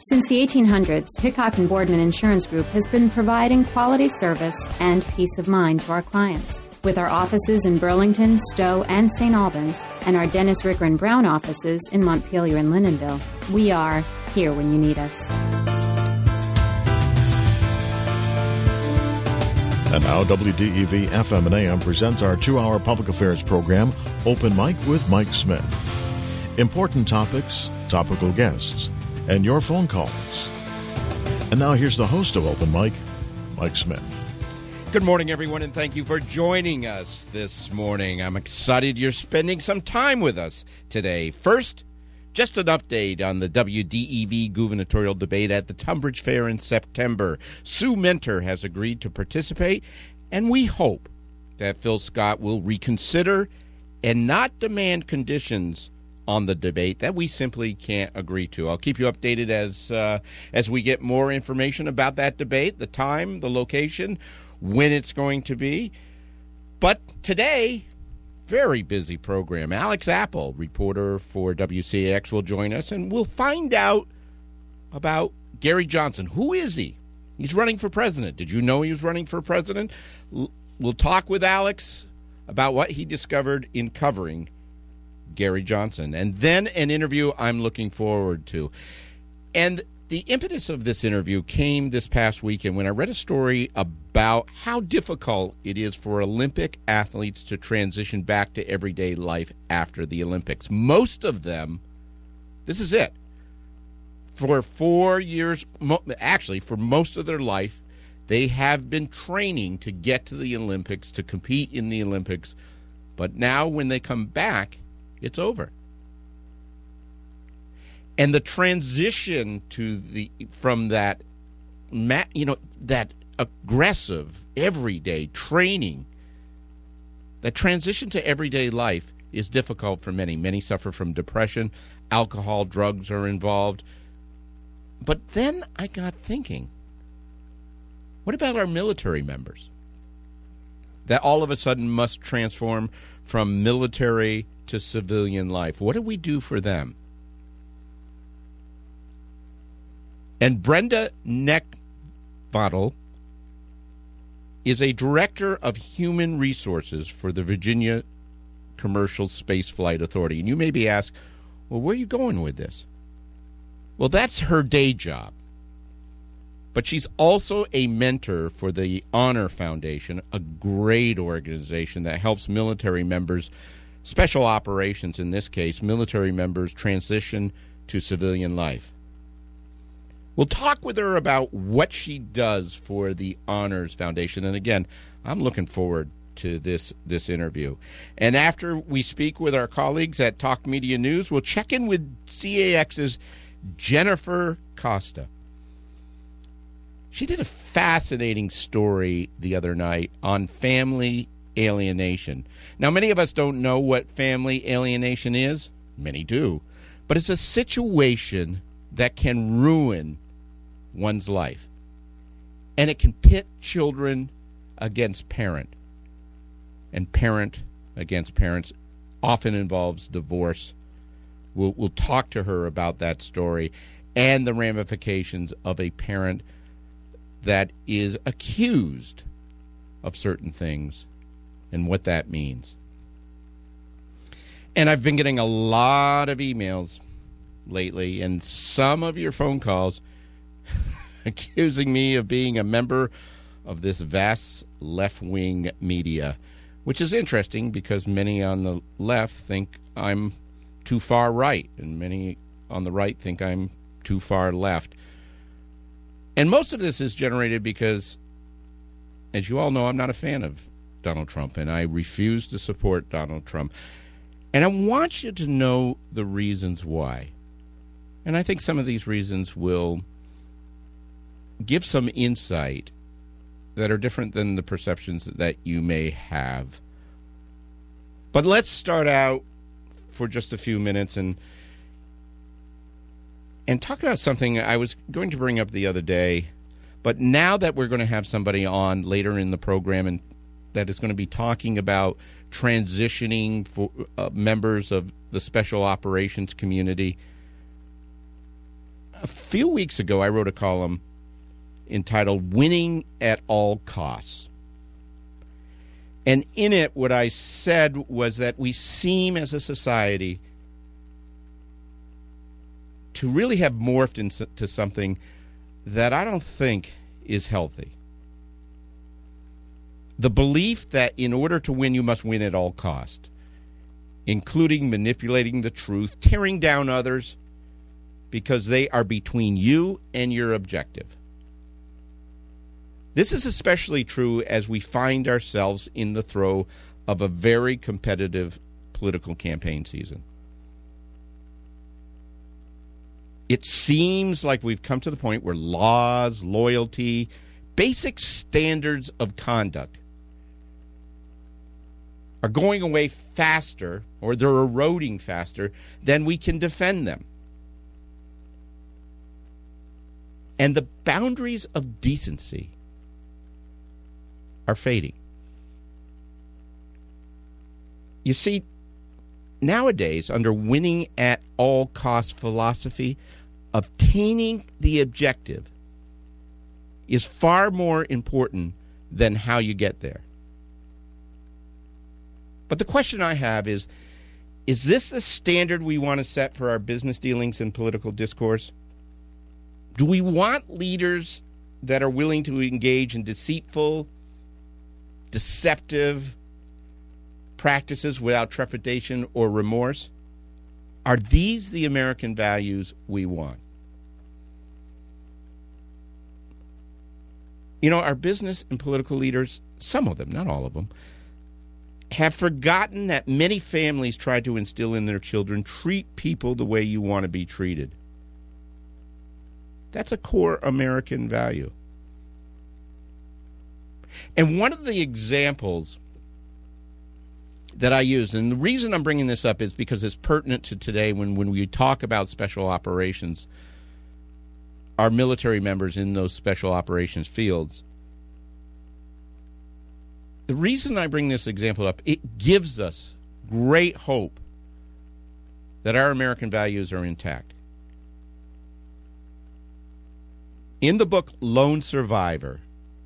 Since the 1800s, Hickok and Boardman Insurance Group has been providing quality service and peace of mind to our clients. With our offices in Burlington, Stowe, and St. Albans, and our Dennis Ricker and Brown offices in Montpelier and Lyndonville, we are here when you need us. And now WDEV FM and AM presents our 2-hour public affairs program, Open Mic with Mike Smith. Important topics, topical guests, and your phone calls. And now here's the host of Open Mic, Mike Smith. Good morning, everyone, and thank you for joining us this morning. I'm excited you're spending some time with us today. First, just an update on the WDEV gubernatorial debate at the Tunbridge Fair in September. Sue Minter has agreed to participate, and we hope that Phil Scott will reconsider and not demand conditions on the debate that we simply can't agree to. I'll keep you updated as we get more information about that debate, the time, the location, when it's going to be. But today, very busy program. Alex Apple, reporter for WCAX, will join us, and we'll find out about Gary Johnson. Who is he? He's running for president. Did you know he was running for president? We'll talk with Alex about what he discovered in covering Gary Johnson, and then an interview I'm looking forward to. And the impetus of this interview came this past weekend when I read a story about how difficult it is for Olympic athletes to transition back to everyday life after the Olympics. Most of them, this is it, for 4 years, actually for most of their life, they have been training to get to the Olympics, to compete in the Olympics. But now when they come back, it's over. And the transition from that, that aggressive everyday training, that transition to everyday life is difficult for many. Many suffer from depression. Alcohol, drugs are involved. But then I got thinking, what about our military members that all of a sudden must transform from military to civilian life? What do we do for them? And Brenda Neckbottle is a director of human resources for the Virginia Commercial Space Flight Authority. And you may be asked, well, where are you going with this? Well, that's her day job. But she's also a mentor for the Honor Foundation, a great organization that helps military members, special operations in this case, military members transition to civilian life. We'll talk with her about what she does for the Honors Foundation. And again, I'm looking forward to this interview. And after we speak with our colleagues at Talk Media News, we'll check in with CAX's Jennifer Costa. She did a fascinating story the other night on family alienation. Now, many of us don't know what family alienation is. Many do. But it's a situation that can ruin one's life. And it can pit children against parent. And parent against parents often involves divorce. We'll talk to her about that story and the ramifications of a parent that is accused of certain things and what that means. And I've been getting a lot of emails lately and some of your phone calls accusing me of being a member of this vast left-wing media, which is interesting because many on the left think I'm too far right and many on the right think I'm too far left. And most of this is generated because, as you all know, I'm not a fan of Donald Trump, and I refuse to support Donald Trump. And I want you to know the reasons why. And I think some of these reasons will give some insight that are different than the perceptions that you may have. But let's start out for just a few minutes and talk about something I was going to bring up the other day, but now that we're going to have somebody on later in the program and that is going to be talking about transitioning for members of the special operations community, A few weeks ago, I wrote a column entitled Winning at All Costs. And in it, what I said was that we seem as a society to really have morphed into something that I don't think is healthy. The belief that in order to win, you must win at all cost, including manipulating the truth, tearing down others because they are between you and your objective. This is especially true as we find ourselves in the throes of a very competitive political campaign season. It seems like we've come to the point where laws, loyalty, basic standards of conduct are going away faster, or they're eroding faster, than we can defend them. And the boundaries of decency are fading. You see, nowadays, under winning at all cost philosophy, obtaining the objective is far more important than how you get there. But the question I have is this the standard we want to set for our business dealings and political discourse? Do we want leaders that are willing to engage in deceitful, deceptive practices without trepidation or remorse? Are these the American values we want? You know, our business and political leaders, some of them, not all of them, have forgotten that many families try to instill in their children, treat people the way you want to be treated. That's a core American value. And one of the examples that I use, and the reason I'm bringing this up is because it's pertinent to today when we talk about special operations, our military members in those special operations fields. The reason I bring this example up, it gives us great hope that our American values are intact. In the book Lone Survivor,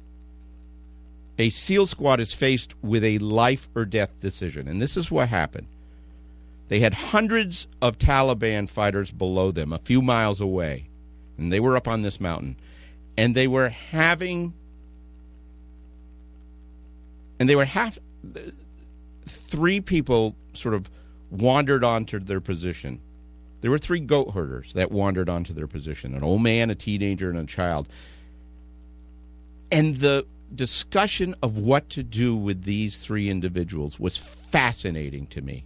a SEAL squad is faced with a life or death decision. And this is what happened. They had hundreds of Taliban fighters below them, a few miles away. And they were up on this mountain. And they were three people sort of wandered onto their position. There were three goat herders that wandered onto their position, an old man, a teenager, and a child. And the discussion of what to do with these three individuals was fascinating to me.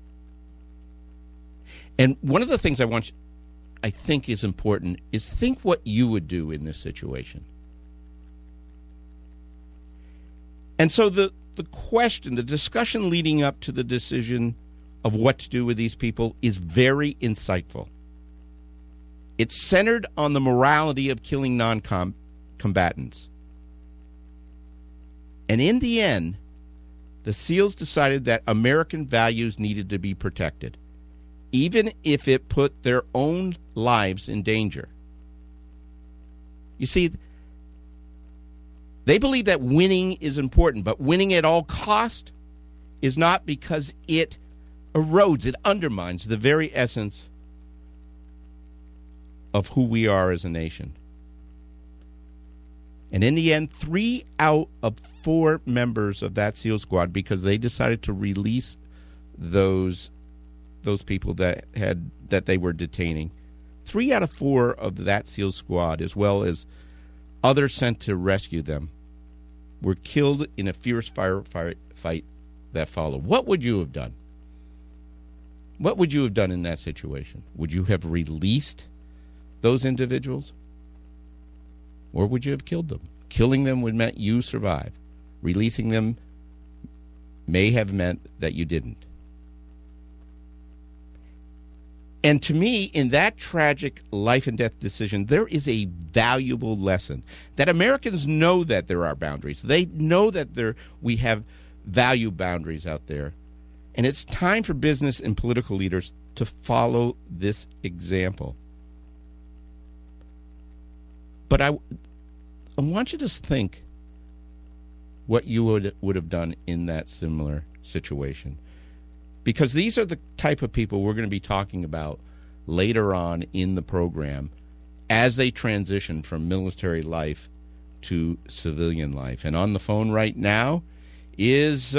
And one of the things I think is important is think what you would do in this situation. And so the question, the discussion leading up to the decision of what to do with these people is very insightful. It's centered on the morality of killing non-combatants. And in the end, the SEALs decided that American values needed to be protected, even if it put their own lives in danger. You see, they believe that winning is important, but winning at all cost is not, because it erodes, it undermines the very essence of who we are as a nation. And in the end, 3 out of 4 members of that SEAL squad, because they decided to release those people that they were detaining, 3 out of 4 of that SEAL squad, as well as others sent to rescue them, were killed in a fierce fight that followed. What would you have done? What would you have done in that situation? Would you have released those individuals? Or would you have killed them? Killing them would meant you survive. Releasing them may have meant that you didn't. And to me, in that tragic life and death decision, there is a valuable lesson that Americans know that there are boundaries. They know that we have value boundaries out there. And it's time for business and political leaders to follow this example. But I want you to think what you would have done in that similar situation. Because these are the type of people we're going to be talking about later on in the program as they transition from military life to civilian life. And on the phone right now is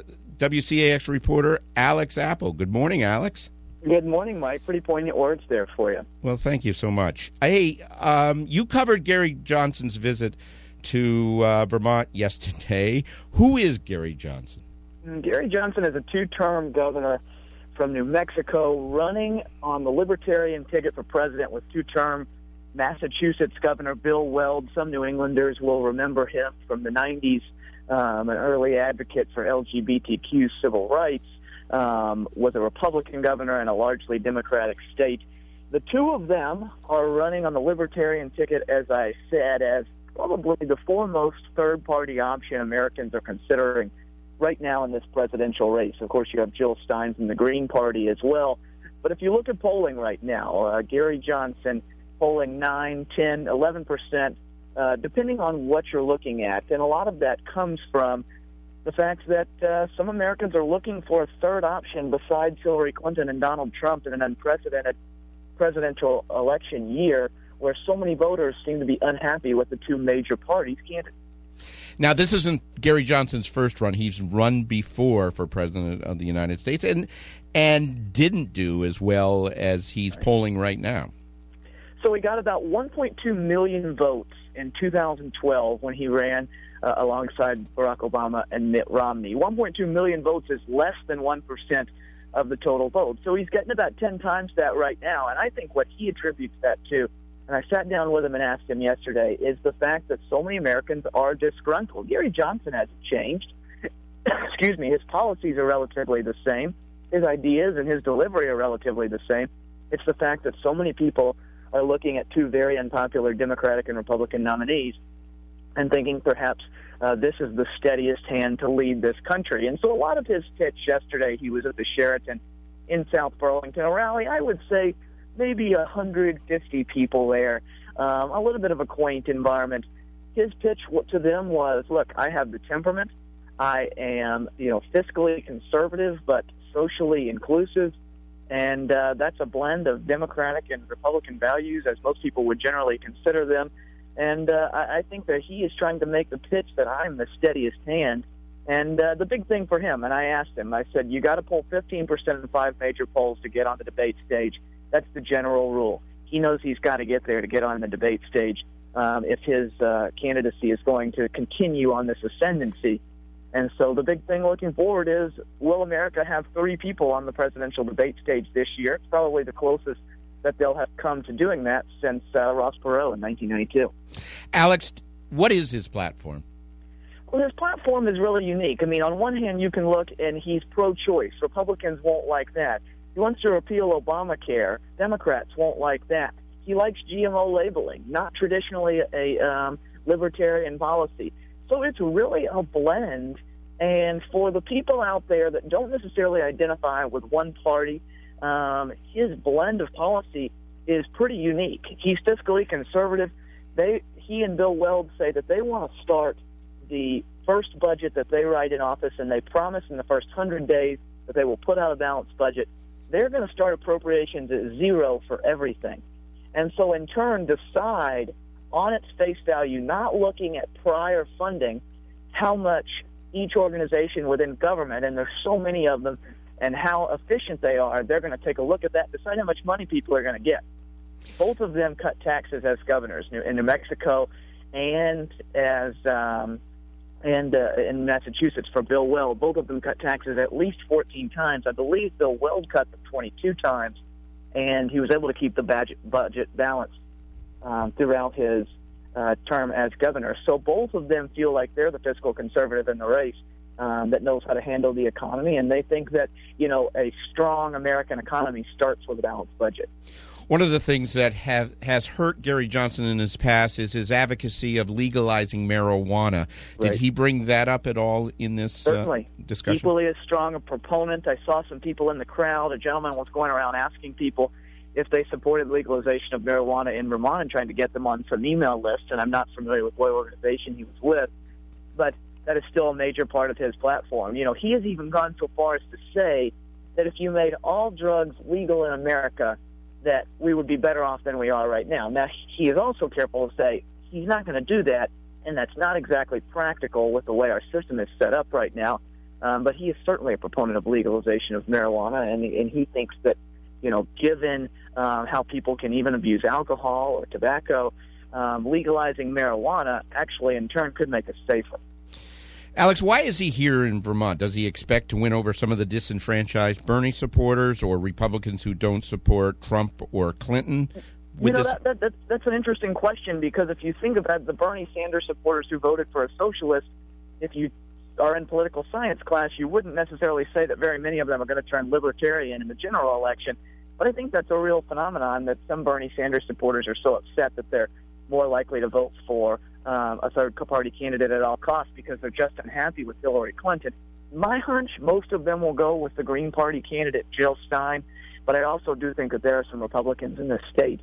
WCAX reporter Alex Apple. Good morning, Alex. Good morning, Mike. Pretty poignant words there for you. Well, thank you so much. Hey, you covered Gary Johnson's visit to Vermont yesterday. Who is Gary Johnson? Gary Johnson is a two-term governor from New Mexico running on the Libertarian ticket for president with two-term Massachusetts Governor Bill Weld. Some New Englanders will remember him from the 90s, an early advocate for LGBTQ civil rights, was a Republican governor in a largely Democratic state. The two of them are running on the Libertarian ticket, as I said, as probably the foremost third-party option Americans are considering right now in this presidential race. Of course, you have Jill Stein from the Green Party as well. But if you look at polling right now, Gary Johnson polling 9, 10, 11%, depending on what you're looking at. And a lot of that comes from the fact that some Americans are looking for a third option besides Hillary Clinton and Donald Trump in an unprecedented presidential election year where so many voters seem to be unhappy with the two major parties' candidates. Now, this isn't Gary Johnson's first run. He's run before for president of the United States and didn't do as well as he's polling right now. So he got about 1.2 million votes in 2012 when he ran alongside Barack Obama and Mitt Romney. 1.2 million votes is less than 1% of the total vote. So he's getting about 10 times that right now. And I think what he attributes that to, and I sat down with him and asked him yesterday, is the fact that so many Americans are disgruntled. Gary Johnson hasn't changed. Excuse me, his policies are relatively the same. His ideas and his delivery are relatively the same. It's the fact that so many people are looking at two very unpopular Democratic and Republican nominees and thinking perhaps this is the steadiest hand to lead this country. And so a lot of his pitch yesterday, he was at the Sheraton in South Burlington, a rally, I would say, maybe 150 people there, a little bit of a quaint environment. His pitch to them was, look, I have the temperament. I am, fiscally conservative but socially inclusive, and that's a blend of Democratic and Republican values, as most people would generally consider them. And I think that he is trying to make the pitch that I'm the steadiest hand. And the big thing for him, and I asked him, I said, you got to poll 15% in 5 major polls to get on the debate stage. That's the general rule. He knows he's got to get there to get on the debate stage if his candidacy is going to continue on this ascendancy. And so the big thing looking forward is, will America have 3 people on the presidential debate stage this year? It's probably the closest that they'll have come to doing that since Ross Perot in 1992. Alex, what is his platform? Well, his platform is really unique. I mean, on one hand, you can look and he's pro-choice. Republicans won't like that. He wants to repeal Obamacare. Democrats won't like that. He likes GMO labeling, not traditionally a libertarian policy. So it's really a blend. And for the people out there that don't necessarily identify with one party, his blend of policy is pretty unique. He's fiscally conservative. He and Bill Weld say that they want to start the first budget that they write in office, and they promise in the first 100 days that they will put out a balanced budget. They're going to start appropriations at 0 for everything. And so in turn decide on its face value, not looking at prior funding, how much each organization within government, and there's so many of them, and how efficient they are. They're going to take a look at that, decide how much money people are going to get. Both of them cut taxes as governors in New Mexico and as in Massachusetts for Bill Weld. Both of them cut taxes at least 14 times. I believe Bill Weld cut them 22 times, and he was able to keep the budget balanced throughout his term as governor. So both of them feel like they're the fiscal conservative in the race that knows how to handle the economy, and they think that, a strong American economy starts with a balanced budget. One of the things that has hurt Gary Johnson in his past is his advocacy of legalizing marijuana. Did Right. he bring that up at all in this Certainly. discussion? Equally as strong a proponent. I saw some people in the crowd. A gentleman was going around asking people if they supported legalization of marijuana in Vermont and trying to get them on some email lists, and I'm not familiar with what organization he was with, but that is still a major part of his platform. You know, he has even gone so far as to say that if you made all drugs legal in America, that we would be better off than we are right now. Now, he is also careful to say he's not going to do that, and that's not exactly practical with the way our system is set up right now. But he is certainly a proponent of legalization of marijuana, and he thinks that, you know, given how people can even abuse alcohol or tobacco, legalizing marijuana actually in turn could make us safer. Alex, why is he here in Vermont? Does he expect to win over some of the disenfranchised Bernie supporters or Republicans who don't support Trump or Clinton? That's an interesting question, because if you think about the Bernie Sanders supporters who voted for a socialist, if you are in political science class, you wouldn't necessarily say that very many of them are going to turn libertarian in the general election. But I think that's a real phenomenon, that some Bernie Sanders supporters are so upset that they're more likely to vote for a third-party candidate at all costs because they're just unhappy with Hillary Clinton. My hunch, most of them will go with the Green Party candidate, Jill Stein, but I also do think that there are some Republicans in this state,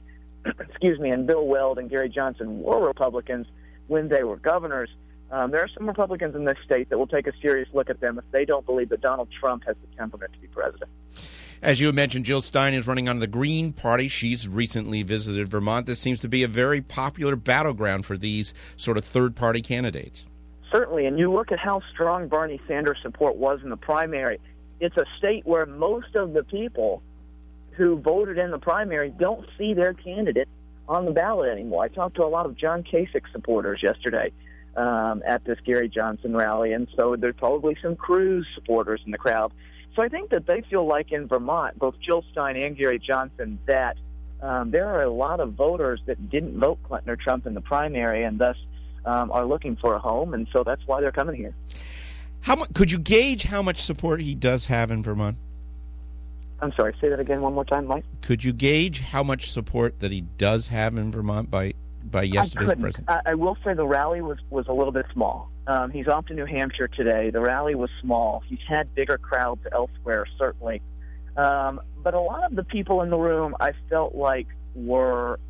and Bill Weld and Gary Johnson were Republicans when they were governors. There are some Republicans in this state that will take a serious look at them if they don't believe that Donald Trump has the temperament to be president. As you mentioned, Jill Stein is running on the Green Party. She's recently visited Vermont. This seems to be a very popular battleground for these sort of third-party candidates. Certainly, and you look at how strong Bernie Sanders' support was in the primary. It's a state where most of the people who voted in the primary don't see their candidate on the ballot anymore. I talked to a lot of John Kasich supporters yesterday at this Gary Johnson rally, and so there's probably some Cruz supporters in the crowd. So I think that they feel like in Vermont, both Jill Stein and Gary Johnson, that there are a lot of voters that didn't vote Clinton or Trump in the primary and thus are looking for a home, and so that's why they're coming here. Could you gauge how much support he does have in Vermont? I'm sorry, say that again one more time, Mike. Could you gauge how much support that he does have in Vermont by yesterday's president? I will say the rally was a little bit small. He's off to New Hampshire today. The rally was small. He's had bigger crowds elsewhere, certainly. But a lot of the people in the room, I felt like, were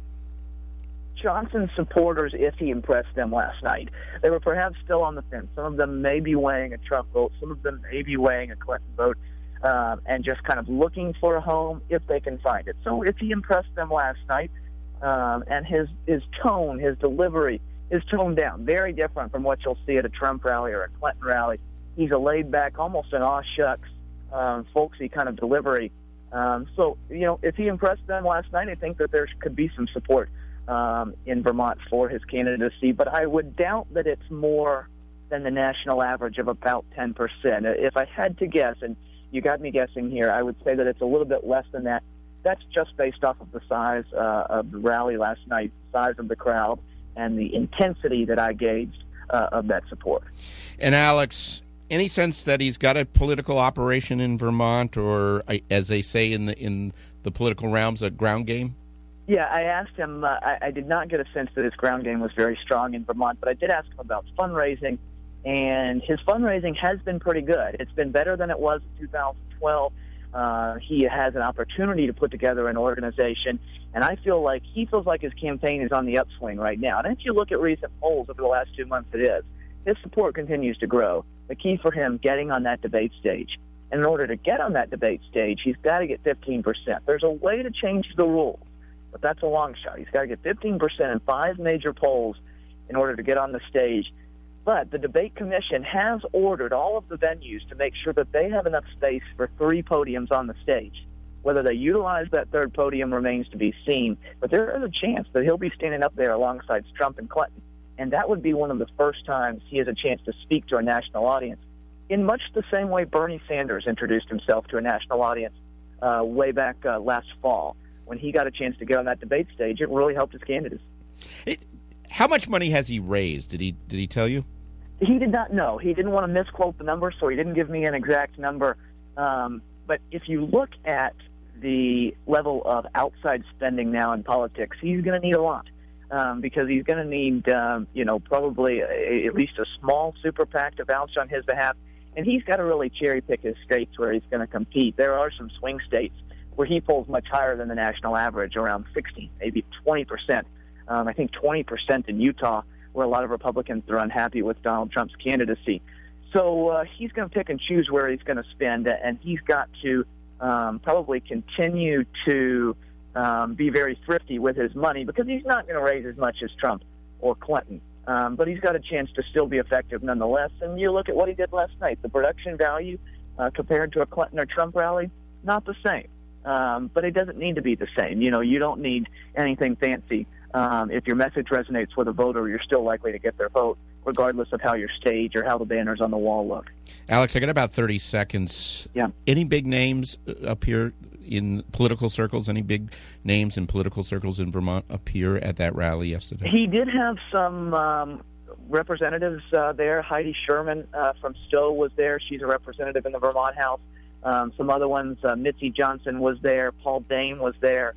Johnson supporters if he impressed them last night. They were perhaps still on the fence. Some of them may be weighing a Trump vote. Some of them may be weighing a Clinton vote, and just kind of looking for a home if they can find it. So if he impressed them last night, and his tone, his delivery is toned down, very different from what you'll see at a Trump rally or a Clinton rally. He's a laid-back, almost an aw-shucks, folksy kind of delivery. So, you know, if he impressed them last night, I think that there could be some support in Vermont for his candidacy, but I would doubt that it's more than the national average of about 10%. If I had to guess, and you got me guessing here, I would say that it's a little bit less than that. That's just based off of the size of the rally last night, size of the crowd, and the intensity that I gauged of that support. And Alex, any sense that he's got a political operation in Vermont, or, as they say in the political realms, a ground game? Yeah, I asked him. I did not get a sense that his ground game was very strong in Vermont, but I did ask him about fundraising, and his fundraising has been pretty good. It's been better than it was in 2012. He has an opportunity to put together an organization, and I feel like he feels like his campaign is on the upswing right now. And if you look at recent polls over the last 2 months, it is. His support continues to grow. The key for him, getting on that debate stage. And in order to get on that debate stage, he's got to get 15%. There's a way to change the rules, but that's a long shot. He's got to get 15% in 5 major polls in order to get on the stage. But the debate commission has ordered all of the venues to make sure that they have enough space for 3 podiums on the stage. Whether they utilize that third podium remains to be seen, but there is a chance that he'll be standing up there alongside Trump and Clinton, and that would be one of the first times he has a chance to speak to a national audience, in much the same way Bernie Sanders introduced himself to a national audience way back last fall. When he got a chance to get on that debate stage, it really helped his candidacy. How much money has he raised? Did he tell you? He did not know. He didn't want to misquote the number, so he didn't give me an exact number. But if you look at the level of outside spending now in politics, he's going to need a lot because he's going to need, probably at least a small super PAC to vouch on his behalf. And he's got to really cherry pick his states where he's going to compete. There are some swing states where he polls much higher than the national average, around 16, maybe 20%. I think 20% in Utah, where a lot of Republicans are unhappy with Donald Trump's candidacy. So he's going to pick and choose where he's going to spend, and he's got to probably continue to be very thrifty with his money, because he's not going to raise as much as Trump or Clinton. But he's got a chance to still be effective nonetheless. And you look at what he did last night, the production value compared to a Clinton or Trump rally, not the same. But it doesn't need to be the same. You know, you don't need anything fancy. If your message resonates with a voter, you're still likely to get their vote, regardless of how your stage or how the banners on the wall look. Alex, I got about 30 seconds. Yeah. Any big names appear in political circles? Any big names in political circles in Vermont appear at that rally yesterday? He did have some representatives there. Heidi Sherman from Stowe was there. She's a representative in the Vermont House. Some other ones, Mitzi Johnson was there. Paul Dane was there.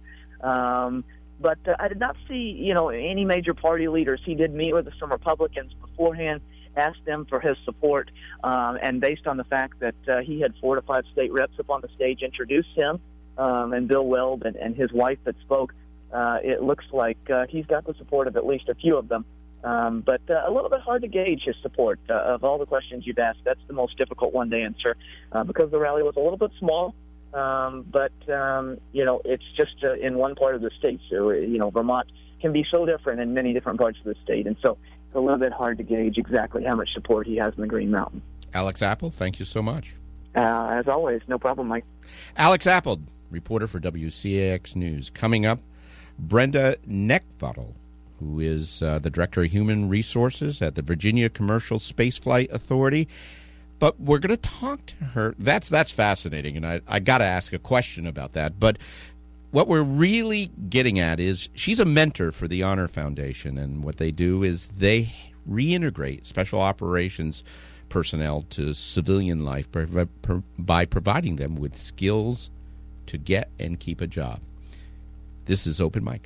But I did not see, any major party leaders. He did meet with some Republicans beforehand, asked them for his support, and based on the fact that he had 4 to 5 state reps up on the stage, introduced him, and Bill Weld and his wife that spoke, it looks like he's got the support of at least a few of them. But a little bit hard to gauge his support. Of all the questions you've asked, that's the most difficult one to answer, because the rally was a little bit small. But it's just in one part of the state. So, Vermont can be so different in many different parts of the state. And so it's a little bit hard to gauge exactly how much support he has in the Green Mountain. Alex Apple, thank you so much. As always, no problem, Mike. Alex Apple, reporter for WCAX News. Coming up, Brenda Neckbottle, who is the Director of Human Resources at the Virginia Commercial Spaceflight Authority. But we're going to talk to her. That's fascinating, and I got to ask a question about that. But what we're really getting at is she's a mentor for the Honor Foundation, and what they do is they reintegrate special operations personnel to civilian life by providing them with skills to get and keep a job. This is Open Mic.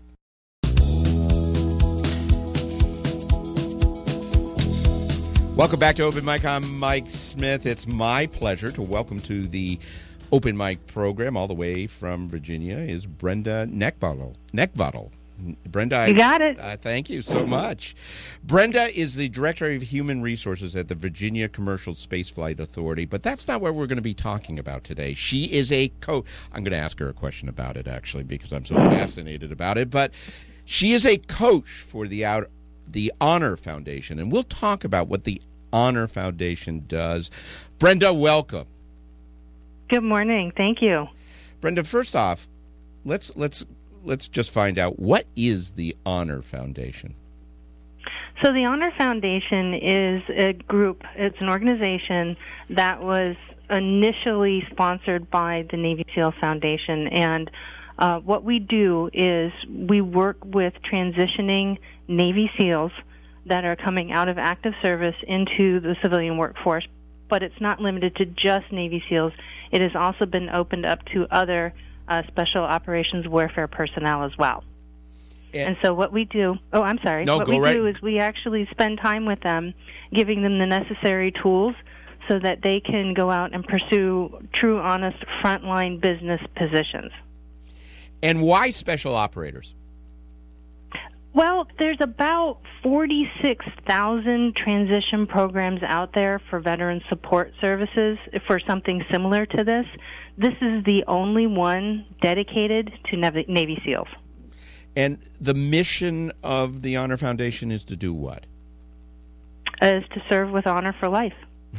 Welcome back to Open Mic. I'm Mike Smith. It's my pleasure to welcome to the Open Mic program, all the way from Virginia, is Brenda Neckbottle. Brenda, you got it. Thank you so much. Brenda is the Director of Human Resources at the Virginia Commercial Spaceflight Authority, but that's not what we're going to be talking about today. She is a coach. I'm going to ask her a question about it, actually, because I'm so fascinated about it. But she is a coach for the Honor Foundation, and we'll talk about what the Honor Foundation does. Brenda, welcome. Good morning. Thank you. Brenda, first off, let's just find out, what is the Honor Foundation? So the Honor Foundation is a group, it's an organization that was initially sponsored by the Navy SEAL Foundation, and what we do is we work with transitioning Navy SEALs that are coming out of active service into the civilian workforce, but it's not limited to just Navy SEALs. It has also been opened up to other special operations warfare personnel as well. And so what we do, do is we actually spend time with them, giving them the necessary tools so that they can go out and pursue true, honest, frontline business positions. And why special operators? Well, there's about 46,000 transition programs out there for veteran support services for something similar to this. This is the only one dedicated to Navy SEALs. And the mission of the Honor Foundation is to do what? Is to serve with honor for life.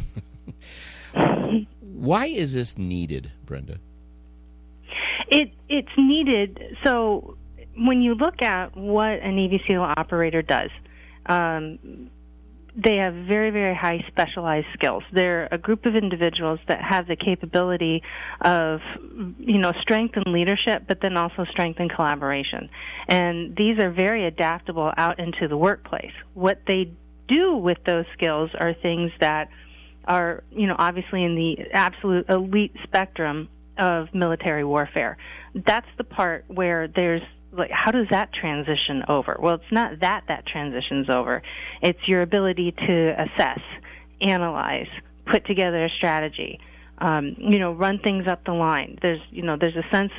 Why is this needed, Brenda? It's needed. So when you look at what a Navy SEAL operator does, they have very, very high specialized skills. They're a group of individuals that have the capability of, strength and leadership, but then also strength and collaboration. And these are very adaptable out into the workplace. What they do with those skills are things that are, obviously in the absolute elite spectrum of military warfare. That's the part where there's, how does that transition over? Well, it's not that transitions over. It's your ability to assess, analyze, put together a strategy, run things up the line. There's a sense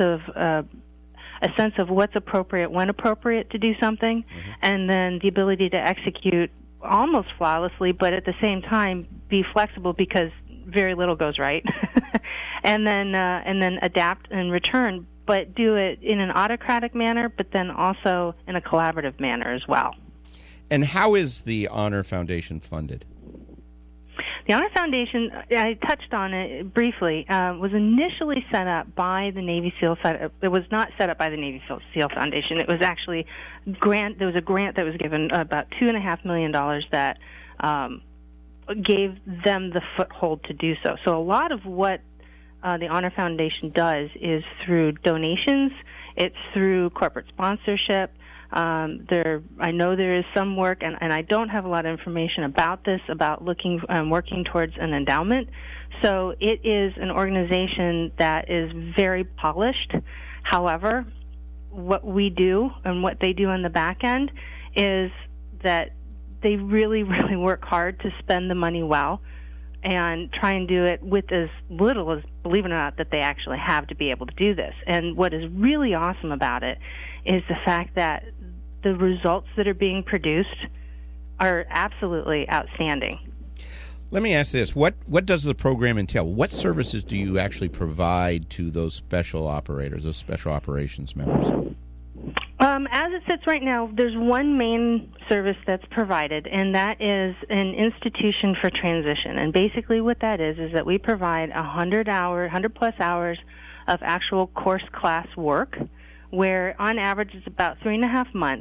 of what's appropriate, when appropriate to do something, and then the ability to execute almost flawlessly, but at the same time be flexible because very little goes right, and then adapt and return, but do it in an autocratic manner, but then also in a collaborative manner as well. And how is the Honor Foundation funded? The Honor Foundation, I touched on it briefly, was initially set up by the Navy SEAL. It was not set up by the Navy SEAL Foundation. It was actually there was a grant that was given, about $2.5 million, that gave them the foothold to do so. So a lot of what the Honor Foundation does is through donations. It's through corporate sponsorship. I know there is some work, and I don't have a lot of information about this, about working towards an endowment. So it is an organization that is very polished. However, what we do and what they do on the back end is that they really, really work hard to spend the money well and try and do it with as little as, believe it or not, that they actually have to be able to do this. And what is really awesome about it is the fact that the results that are being produced are absolutely outstanding. Let me ask this. What does the program entail? What services do you actually provide to those special operators, those special operations members? As it sits right now, there's one main service that's provided, and that is an institution for transition. And basically what that is that we provide 100-plus hours of actual course class work, where on average it's about 3.5 months.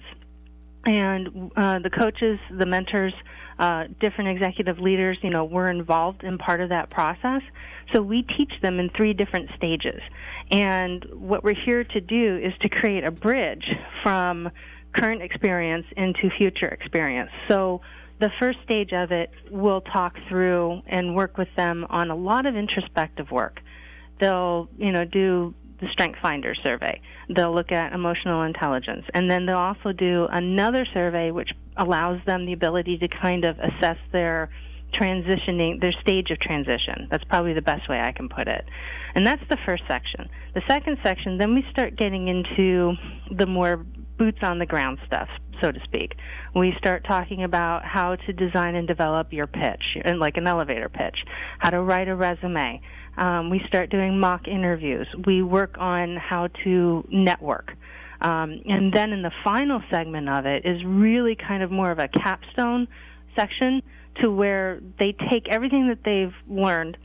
And the coaches, the mentors, different executive leaders, we're involved in part of that process. So we teach them in 3 different stages. And what we're here to do is to create a bridge from current experience into future experience. So the first stage of it, we'll talk through and work with them on a lot of introspective work. They'll, do the Strength Finder survey. They'll look at emotional intelligence. And then they'll also do another survey which allows them the ability to kind of assess their their stage of transition. That's probably the best way I can put it. And that's the first section. The second section, then we start getting into the more boots on the ground stuff, so to speak. We start talking about how to design and develop your pitch, like an elevator pitch, how to write a resume. We start doing mock interviews. We work on how to network. And then in the final segment of it is really kind of more of a capstone section, to where they take everything that they've learned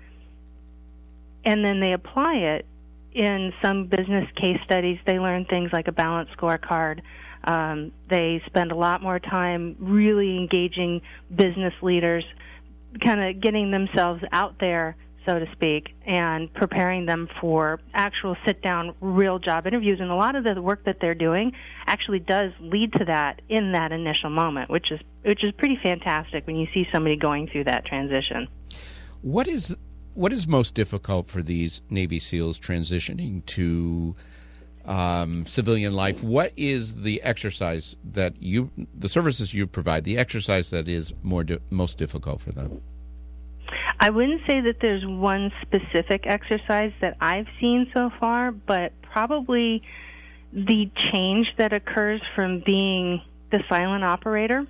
and then they apply it in some business case studies. They learn things like a balanced scorecard. They spend a lot more time really engaging business leaders, kind of getting themselves out there, so to speak, and preparing them for actual sit-down, real job interviews. And a lot of the work that they're doing actually does lead to that in that initial moment, which is pretty fantastic when you see somebody going through that transition. What is most difficult for these Navy SEALs transitioning to civilian life? What is the exercise that the services you provide, the exercise that is most difficult for them? I wouldn't say that there's one specific exercise that I've seen so far, but probably the change that occurs from being the silent operator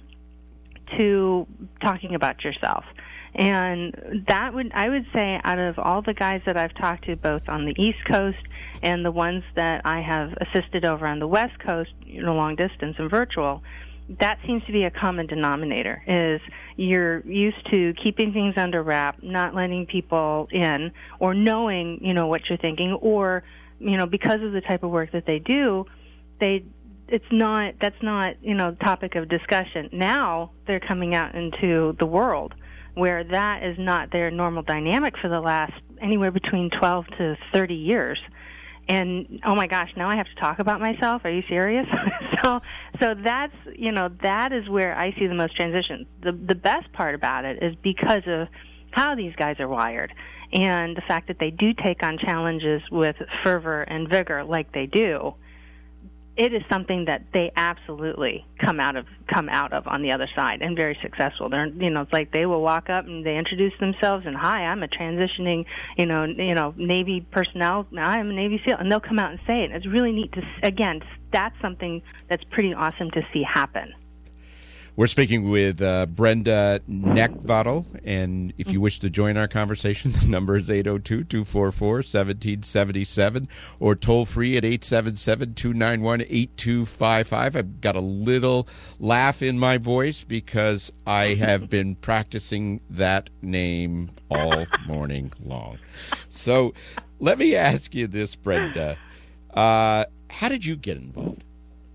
to talking about yourself. And I would say out of all the guys that I've talked to, both on the East Coast and the ones that I have assisted over on the West Coast, long distance and virtual, that seems to be a common denominator, is you're used to keeping things under wrap, not letting people in, or knowing, what you're thinking, or, because of the type of work that they do, that's not, topic of discussion. Now they're coming out into the world where that is not their normal dynamic for the last anywhere between 12 to 30 years. And, oh my gosh, now I have to talk about myself? Are you serious? So that's, that is where I see the most transition. The best part about it is because of how these guys are wired and the fact that they do take on challenges with fervor and vigor like they do. it is something that they absolutely come out of on the other side, and very successful. They're, it's like they will walk up and they introduce themselves and, hi, I'm a transitioning, Navy personnel. I'm a Navy SEAL, and they'll come out and say it. It's really neat to, again, that's something that's pretty awesome to see happen. We're speaking with Brenda Neckbottle, and if you wish to join our conversation, the number is 802-244-1777, or toll free at 877-291-8255. I've got a little laugh in my voice because I have been practicing that name all morning long. So let me ask you this, Brenda. How did you get involved?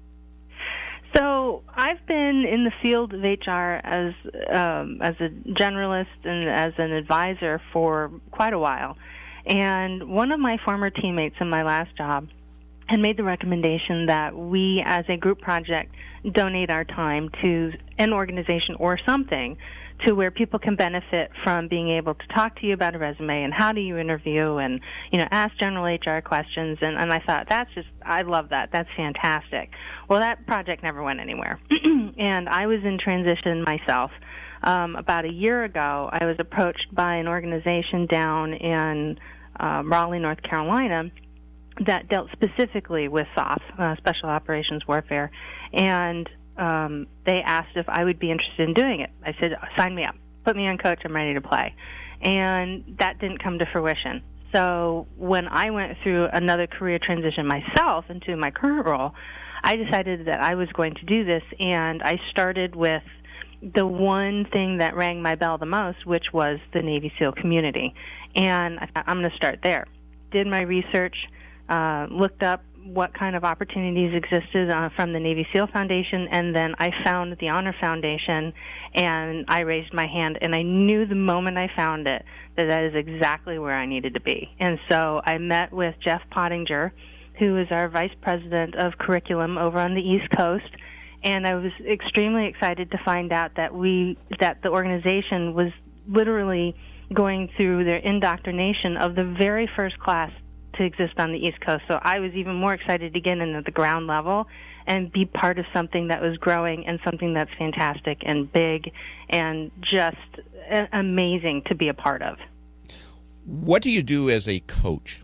So I've been in the field of HR as a generalist and as an advisor for quite a while. And one of my former teammates in my last job had made the recommendation that we, as a group project, donate our time to an organization or something to where people can benefit from being able to talk to you about a resume and how do you interview and, ask general HR questions. And I thought, I love that. That's fantastic. Well, that project never went anywhere. And I was in transition myself. About a year ago, I was approached by an organization down in Raleigh, North Carolina, that dealt specifically with SOF, Special Operations Warfare, and they asked if I would be interested in doing it. I said, sign me up. Put me on, coach. I'm ready to play. And that didn't come to fruition. So when I went through another career transition myself into my current role, I decided that I was going to do this, and I started with the one thing that rang my bell the most, which was the Navy SEAL community. And I thought, I'm going to start there. Did my research, looked up what kind of opportunities existed from the Navy SEAL Foundation, and then I found the Honor Foundation, and I raised my hand, and I knew the moment I found it that is exactly where I needed to be. And so I met with Jeff Pottinger, who is our Vice President of Curriculum over on the East Coast, and I was extremely excited to find out that the organization was literally going through their indoctrination of the very first class to exist on the East Coast. So I was even more excited to get in at the ground level and be part of something that was growing and something that's fantastic and big and just amazing to be a part of. What do you do as a coach?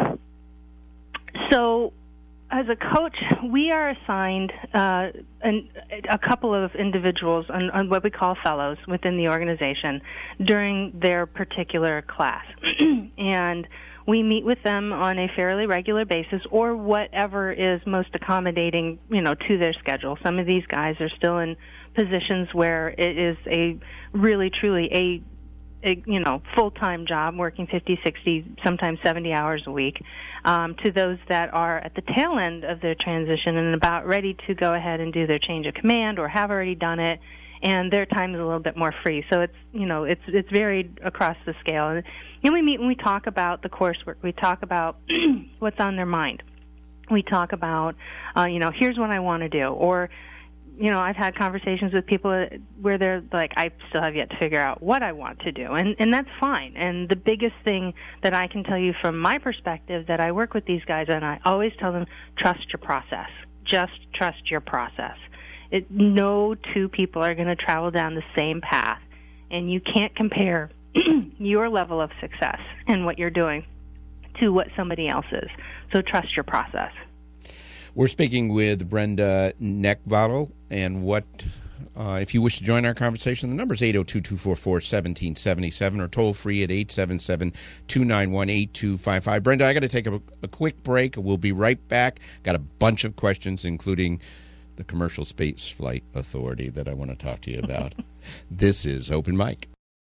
So as a coach, we are assigned a couple of individuals on what we call fellows within the organization during their particular class. And we meet with them on a fairly regular basis, or whatever is most accommodating, to their schedule. Some of these guys are still in positions where it is a really, truly a full-time job, working 50, 60, sometimes 70 hours a week, to those that are at the tail end of their transition and about ready to go ahead and do their change of command or have already done it, and their time is a little bit more free. So it's varied across the scale. And we meet and we talk about the coursework. We talk about what's on their mind. We talk about, here's what I want to do. Or, I've had conversations with people where they're like, I still have yet to figure out what I want to do. And that's fine. And the biggest thing that I can tell you from my perspective that I work with these guys, and I always tell them, trust your process. Just trust your process. No two people are going to travel down the same path, and you can't compare your level of success and what you're doing to what somebody else is. So trust your process. We're speaking with Brenda Neckbottle, and if you wish to join our conversation, the number is 802-244-1777 or toll free at 877-291-8255. Brenda, I got to take a quick break. We'll be right back. Got a bunch of questions, including the Commercial Space Flight Authority that I want to talk to you about. This is Open Mic.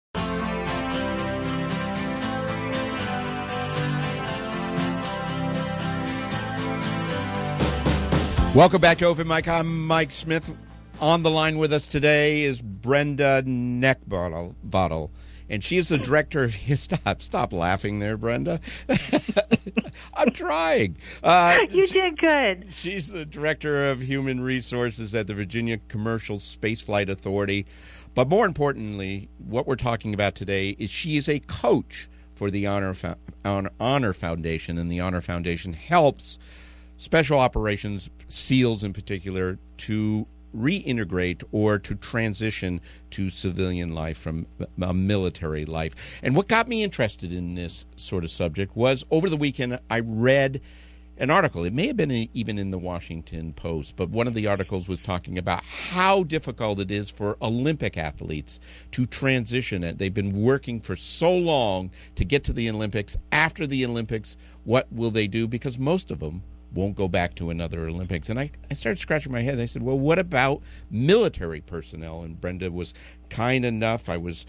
Welcome back to Open Mic. I'm Mike Smith. On the line with us today is Brenda Neckbottle, and she is the director of... Stop laughing there, Brenda. I'm trying. You did good. She's the director of human resources at the Virginia Commercial Space Flight Authority. But more importantly, what we're talking about today is she is a coach for the Honor Foundation, and the Honor Foundation helps special operations, SEALs in particular, to reintegrate or to transition to civilian life from a military life. And what got me interested in this sort of subject was over the weekend I read an article. It may have been even in the Washington Post, but one of the articles was talking about how difficult it is for Olympic athletes to transition. They've been working for so long to get to the Olympics. After the Olympics, what will they do? Because most of them won't go back to another Olympics. And I started scratching my head. I said, well, what about military personnel? And Brenda was kind enough. I was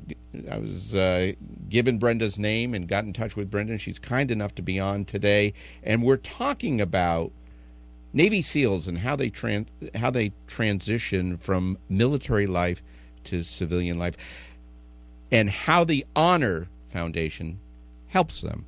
given Brenda's name and got in touch with Brenda, and she's kind enough to be on today. And we're talking about Navy SEALs and how they transition from military life to civilian life, and how the Honor Foundation helps them.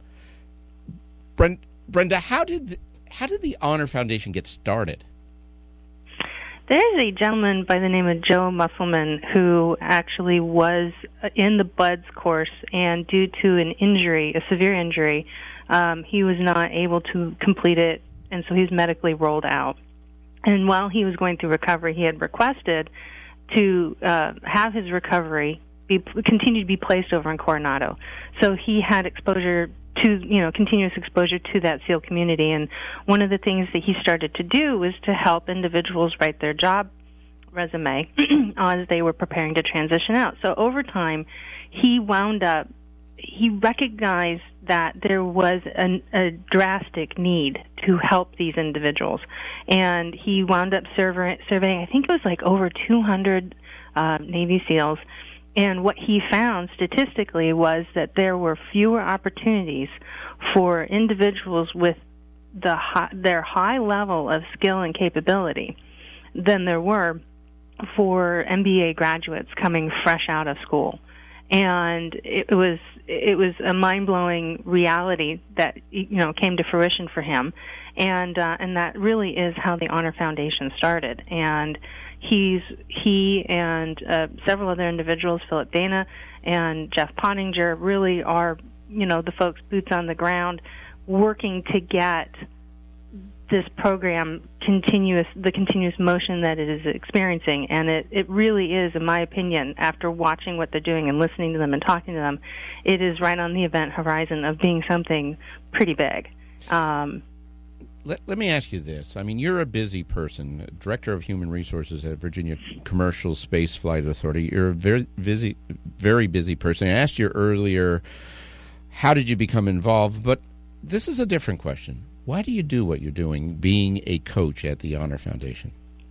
Brenda, how did the Honor Foundation get started? There's a gentleman by the name of Joe Musselman who actually was in the BUDS course, and due to an injury, a severe injury, he was not able to complete it, and so he's medically rolled out. And while he was going through recovery, he had requested to have his recovery continue to be placed over in Coronado. So he had exposure to, continuous exposure to that SEAL community. And one of the things that he started to do was to help individuals write their job resume as they were preparing to transition out. So over time, he recognized that there was a drastic need to help these individuals. And he wound up surveying, I think it was like over 200 Navy SEALs. And what he found statistically was that there were fewer opportunities for individuals with their high level of skill and capability than there were for MBA graduates coming fresh out of school. And it was a mind-blowing reality that came to fruition for him, and that really is how the Honor Foundation started. And he and several other individuals, Philip Dana and Jeff Pottinger, really are, the folks boots on the ground working to get this program the continuous motion that it is experiencing. And it really is, in my opinion, after watching what they're doing and listening to them and talking to them, it is right on the event horizon of being something pretty big. Let me ask you this. I mean, you're a busy person, Director of Human Resources at Virginia Commercial Space Flight Authority. You're a very busy person. I asked you earlier, how did you become involved? But this is a different question. Why do you do what you're doing, being a coach at the Honor Foundation?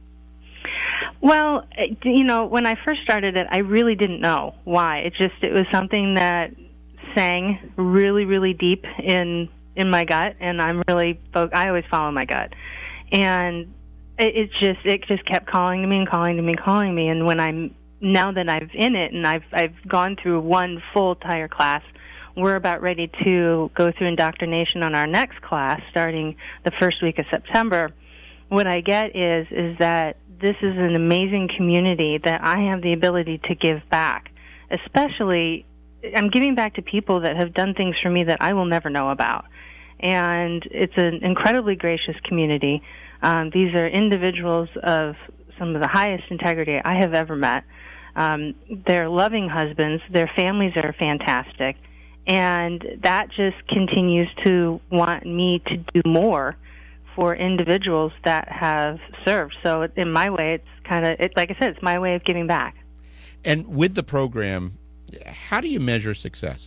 Well, when I first started it, I really didn't know why. It was something that sang really, really deep in my gut, and I always follow my gut, and it just kept calling to me and calling to me and calling me. And now that I'm in it and I've gone through one full entire class, we're about ready to go through indoctrination on our next class starting the first week of September. What I get is that this is an amazing community that I have the ability to give back. Especially, I'm giving back to people that have done things for me that I will never know about. And it's an incredibly gracious community. These are individuals of some of the highest integrity I have ever met. They're loving husbands. Their families are fantastic. And that just continues to want me to do more for individuals that have served. So in my way, it's like I said, it's my way of giving back. And with the program, how do you measure success?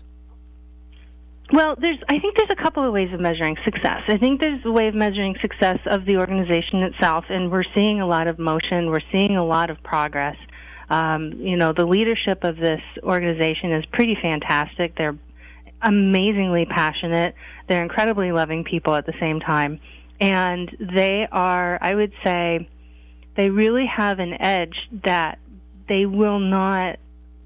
Well, I think there's a couple of ways of measuring success. I think there's a way of measuring success of the organization itself, and we're seeing a lot of motion. We're seeing a lot of progress. The leadership of this organization is pretty fantastic. They're amazingly passionate. They're incredibly loving people at the same time. And they are, I would say, they really have an edge that they will not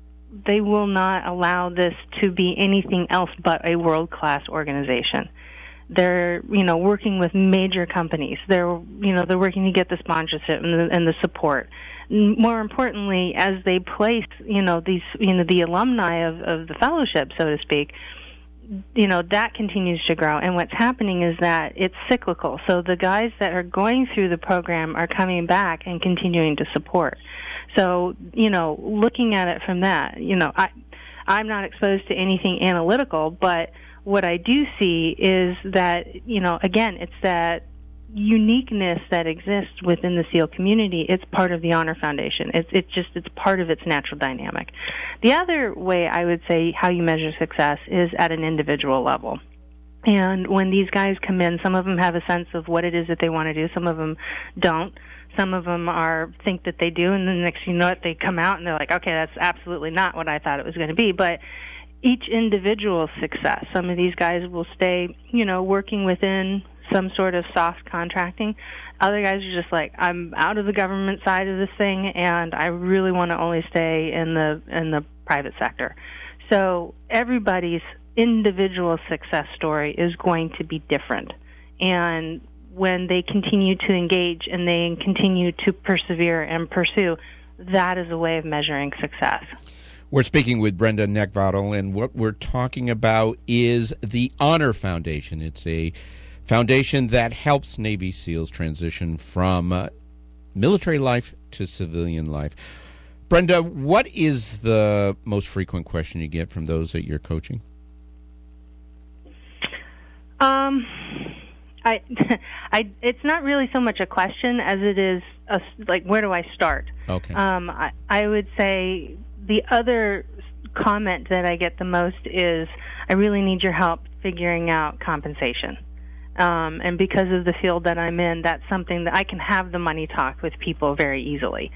allow this to be anything else but a world-class organization. They're, working with major companies. They're working to get the sponsorship and the support. More importantly, as they place, the alumni of the fellowship, so to speak, that continues to grow. And what's happening is that it's cyclical. So the guys that are going through the program are coming back and continuing to support. So, looking at it from that, I'm not exposed to anything analytical, but what I do see is that, again, it's that uniqueness that exists within the SEAL community. It's part of the Honor Foundation. It's part of its natural dynamic. The other way I would say how you measure success is at an individual level. And when these guys come in, some of them have a sense of what it is that they want to do. Some of them don't. Some of them think that they do, and then next thing you know it, they come out and they're like, okay, that's absolutely not what I thought it was going to be. But each individual success, some of these guys will stay, working within some sort of soft contracting. Other guys are just like, I'm out of the government side of this thing, and I really want to only stay in the private sector. So everybody's individual success story is going to be different. And when they continue to engage and they continue to persevere and pursue, that is a way of measuring success. We're speaking with Brenda Neckvattel, and what we're talking about is the Honor Foundation. It's a foundation that helps Navy SEALs transition from military life to civilian life. Brenda, what is the most frequent question you get from those that you're coaching? It's not really so much a question as it is where do I start? Okay. I would say the other comment that I get the most is, I really need your help figuring out compensation. And because of the field that I'm in, that's something that I can have the money talk with people very easily.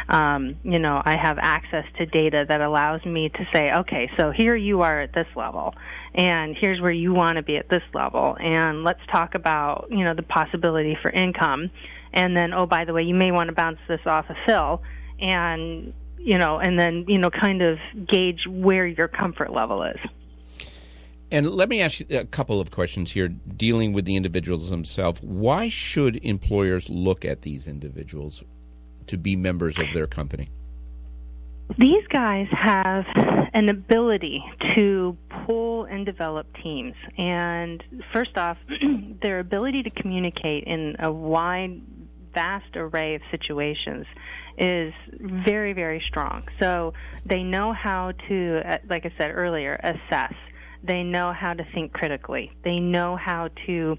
I have access to data that allows me to say, okay, so here you are at this level, and here's where you want to be at this level, and let's talk about, the possibility for income. And then, oh, by the way, you may want to bounce this off of Phil, and then, kind of gauge where your comfort level is. And let me ask you a couple of questions here dealing with the individuals themselves. Why should employers look at these individuals to be members of their company? These guys have an ability to pull and develop teams. And first off, their ability to communicate in a vast array of situations is very, very strong. So they know how to, like I said earlier, assess. They know how to think critically. They know how to,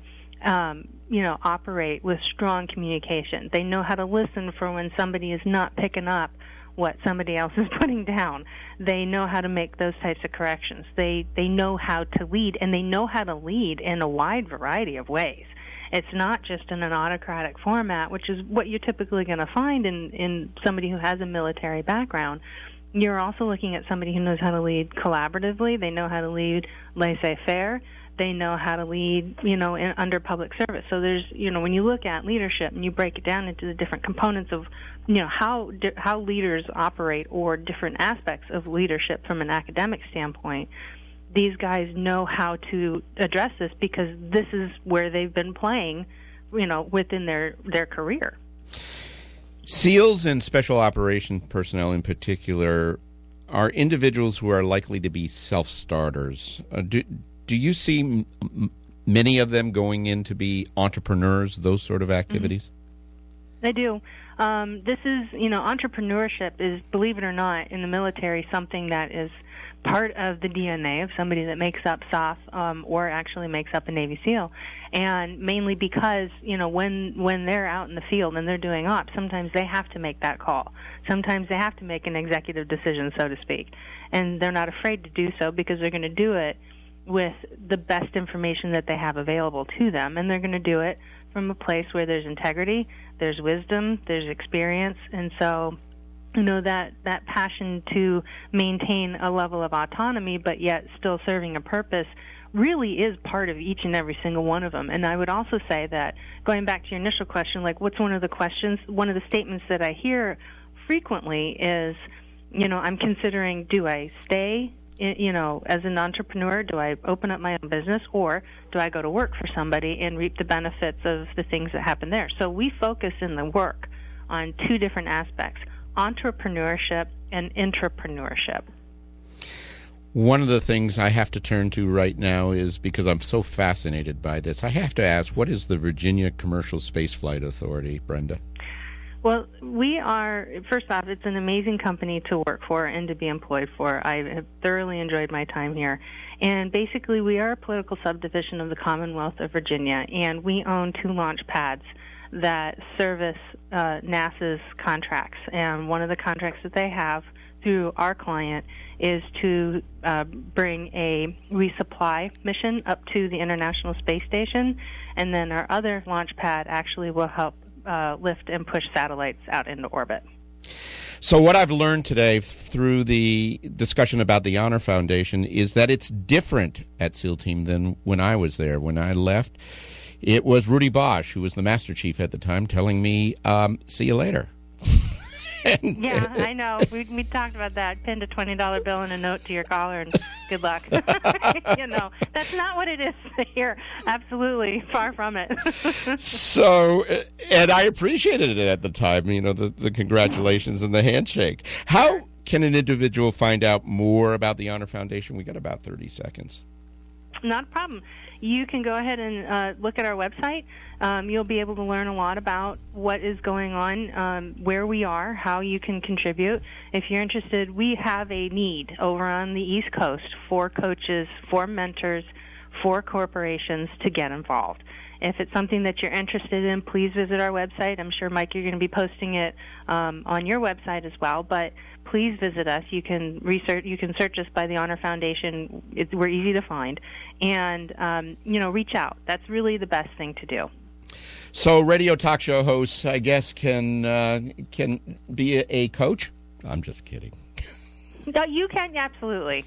operate with strong communication. They know how to listen for when somebody is not picking up what somebody else is putting down. They know how to make those types of corrections. They know how to lead, and they know how to lead in a wide variety of ways. It's not just in an autocratic format, which is what you're typically going to find in somebody who has a military background. You're also looking at somebody who knows how to lead collaboratively. They know how to lead laissez-faire. They know how to lead, under public service. So there's, when you look at leadership and you break it down into the different components of, how leaders operate or different aspects of leadership from an academic standpoint, these guys know how to address this because this is where they've been playing, within their career. SEALs and special operations personnel in particular are individuals who are likely to be self-starters. Do you see many of them going in to be entrepreneurs, those sort of activities? They do. This is, entrepreneurship is, believe it or not, in the military something that is part of the DNA of somebody that makes up SOF or actually makes up a Navy SEAL. And mainly because, when they're out in the field and they're doing ops, sometimes they have to make that call. Sometimes they have to make an executive decision, so to speak. And they're not afraid to do so because they're going to do it with the best information that they have available to them. And they're going to do it from a place where there's integrity, there's wisdom, there's experience. And so, that passion to maintain a level of autonomy but yet still serving a purpose really is part of each and every single one of them. And I would also say that, going back to your initial question, what's one of the statements that I hear frequently is, I'm considering, do I stay, as an entrepreneur, do I open up my own business, or do I go to work for somebody and reap the benefits of the things that happen there? So we focus in the work on two different aspects, entrepreneurship and intrapreneurship. One of the things I have to turn to right now is, because I'm so fascinated by this, I have to ask, what is the Virginia Commercial Spaceflight Authority, Brenda? Well, we are, first off, it's an amazing company to work for and to be employed for. I have thoroughly enjoyed my time here. And basically, we are a political subdivision of the Commonwealth of Virginia, and we own 2 launch pads that service NASA's contracts. And one of the contracts that they have through our client is to bring a resupply mission up to the International Space Station, and then our other launch pad actually will help lift and push satellites out into orbit. So what I've learned today through the discussion about the Honor Foundation is that it's different at SEAL Team than when I was there. When I left, it was Rudy Bosch, who was the Master Chief at the time, telling me, see you later. Yeah, I know. We talked about that. Pinned a $20 bill and a note to your collar, and good luck. That's not what it is here. Absolutely, far from it. So, and I appreciated it at the time. The congratulations and the handshake. How can an individual find out more about the Honor Foundation? We got about 30 seconds. Not a problem. You can go ahead and look at our website. You'll be able to learn a lot about what is going on, where we are, how you can contribute. If you're interested, we have a need over on the East Coast for coaches, for mentors, for corporations to get involved. If it's something that you're interested in, please visit our website. I'm sure, Mike, you're going to be posting it on your website as well, but please visit us. You can search us by the Honor Foundation. We're easy to find. And, reach out. That's really the best thing to do. So radio talk show hosts, I guess, can be a coach? I'm just kidding. No, you can, absolutely.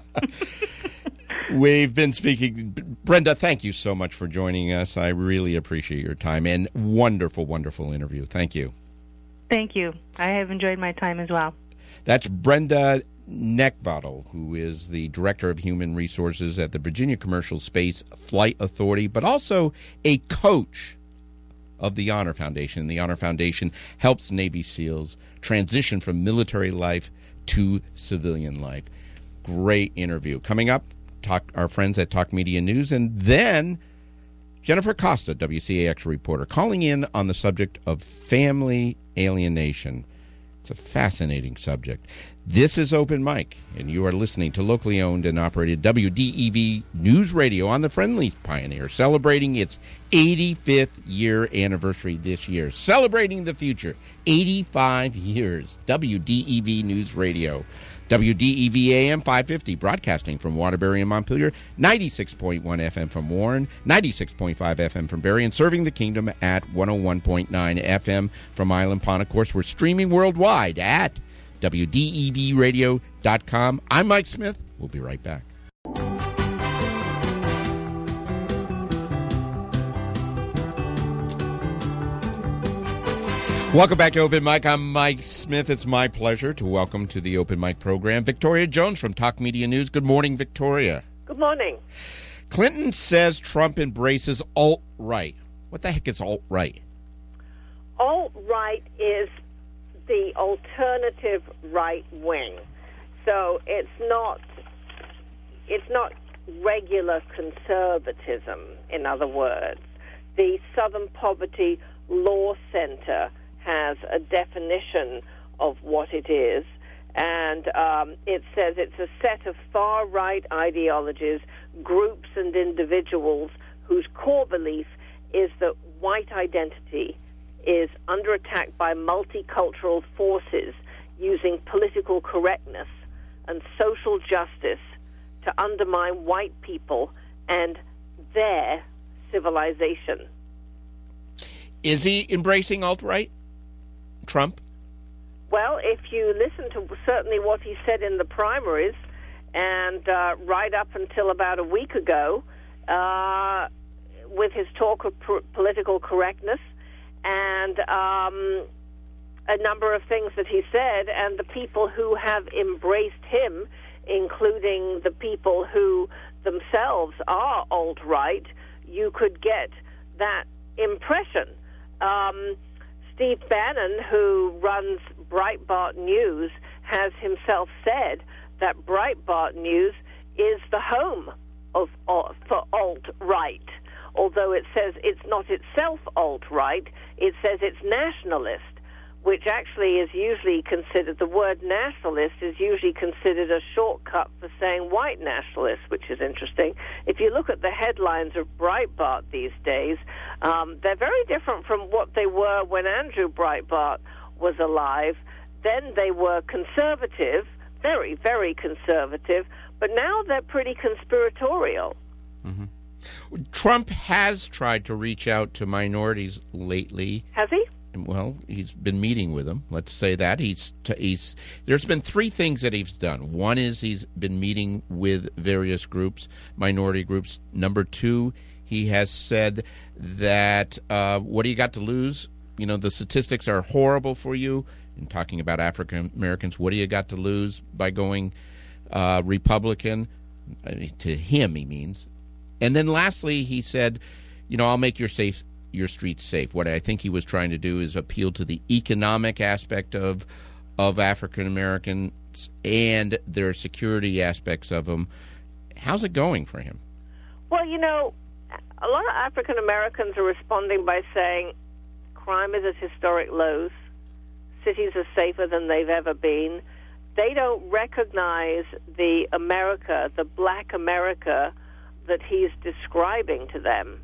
We've been speaking. Brenda, thank you so much for joining us. I really appreciate your time, and wonderful, wonderful interview. Thank you. Thank you. I have enjoyed my time as well. That's Brenda Neckbottle, who is the Director of Human Resources at the Virginia Commercial Space Flight Authority, but also a coach of the Honor Foundation. The Honor Foundation helps Navy SEALs transition from military life to civilian life. Great interview. Coming up, our friends at Talk Media News, and then Jennifer Costa, WCAX reporter, calling in on the subject of family alienation. It's a fascinating subject. This is Open Mic, and you are listening to locally owned and operated WDEV News Radio on the Friendly Pioneer, celebrating its 85th year anniversary this year. Celebrating the future. 85 years. WDEV News Radio. WDEV AM 550, broadcasting from Waterbury and Montpelier, 96.1 FM from Warren, 96.5 FM from Barrie, and serving the Kingdom at 101.9 FM from Island Pond. Of course, we're streaming worldwide at WDEVradio.com. I'm Mike Smith. We'll be right back. Welcome back to Open Mic. I'm Mike Smith. It's my pleasure to welcome to the Open Mic program Victoria Jones from Talk Media News. Good morning, Victoria. Good morning. Clinton says Trump embraces alt-right. What the heck is alt-right? Alt-right is the alternative right wing. So it's not regular conservatism, in other words. The Southern Poverty Law Center has a definition of what it is, and it says it's a set of far-right ideologies, groups and individuals whose core belief is that white identity is under attack by multicultural forces using political correctness and social justice to undermine white people and their civilization. Is he embracing alt-right, Trump? Well, if you listen to certainly what he said in the primaries and right up until about a week ago, with his talk of political correctness and a number of things that he said, and the people who have embraced him, including the people who themselves are alt-right, you could get that impression. Steve Bannon, who runs Breitbart News, has himself said that Breitbart News is the home for alt-right. Although it says it's not itself alt-right, it says it's nationalist, which actually is usually considered, the word nationalist is usually considered a shortcut for saying white nationalist, which is interesting. If you look at the headlines of Breitbart these days, they're very different from what they were when Andrew Breitbart was alive. Then they were conservative, very, very conservative, but now they're pretty conspiratorial. Mm-hmm. Trump has tried to reach out to minorities lately. Has he? Well, he's been meeting with them. Let's say that there's been three things that he's done. One is he's been meeting with various groups, minority groups. Number two, he has said that what do you got to lose? You know, the statistics are horrible for you. And talking about African Americans, what do you got to lose by going Republican? To him, he means. And then lastly, he said, you know, I'll make your streets safe. What I think he was trying to do is appeal to the economic aspect of African Americans and their security aspects of them. How's it going for him? Well, you know, a lot of African Americans are responding by saying crime is at historic lows. Cities are safer than they've ever been. They don't recognize the America, the black America that he's describing to them.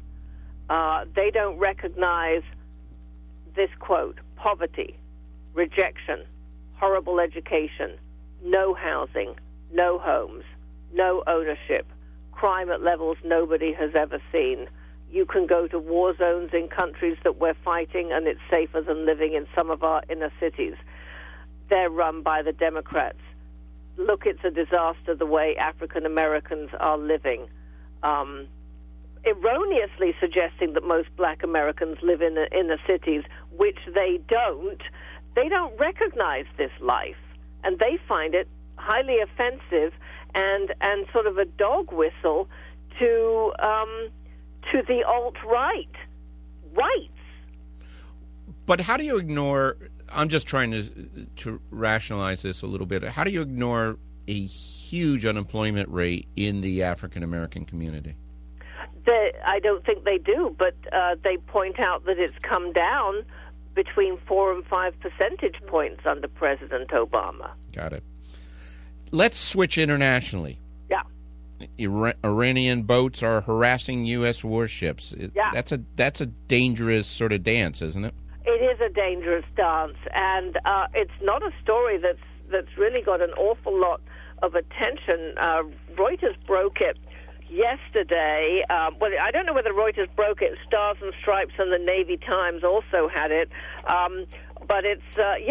They don't recognize this quote: poverty, rejection, horrible education, no housing, no homes, no ownership, crime at levels nobody has ever seen. You can go to war zones in countries that we're fighting, and it's safer than living in some of our inner cities. They're run by the Democrats. Look, it's a disaster the way African Americans are living. Erroneously suggesting that most black Americans live in the inner cities, which they don't recognize this life, and they find it highly offensive and sort of a dog whistle to the alt-right rights. But how do you ignore, I'm just trying to rationalize this a little bit, how do you ignore a huge unemployment rate in the African American community? I don't think they do, but they point out that it's come down between 4 and 5 percentage points under President Obama. Got it. Let's switch internationally. Yeah. Iranian boats are harassing U.S. warships. Yeah. That's a dangerous sort of dance, isn't it? It is a dangerous dance, and it's not a story that's really got an awful lot of attention. Reuters broke it yesterday. Well, I don't know whether Reuters broke it. Stars and Stripes and the Navy Times also had it. But it's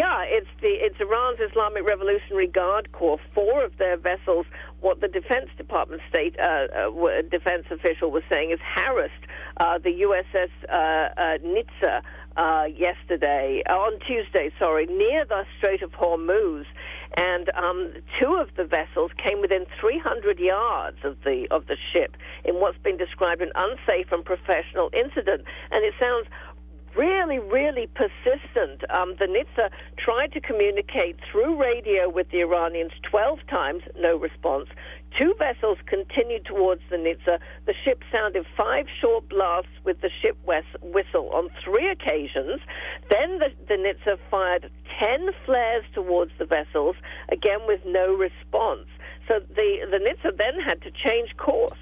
Iran's Islamic Revolutionary Guard Corps. 4 of their vessels, what the Defense Department defense official was saying, is harassed the USS Nitsa on Tuesday, near the Strait of Hormuz. And 2 of the vessels came within 300 yards of the ship in what's been described an unsafe and professional incident. And it sounds really, really persistent. The Nitsa tried to communicate through radio with the Iranians 12 times, no response. 2 vessels continued towards the Nitsa. The ship sounded 5 short blasts with the ship whistle on 3 occasions. Then the Nitsa fired 10 flares towards the vessels, again with no response. So the Nitsa then had to change course.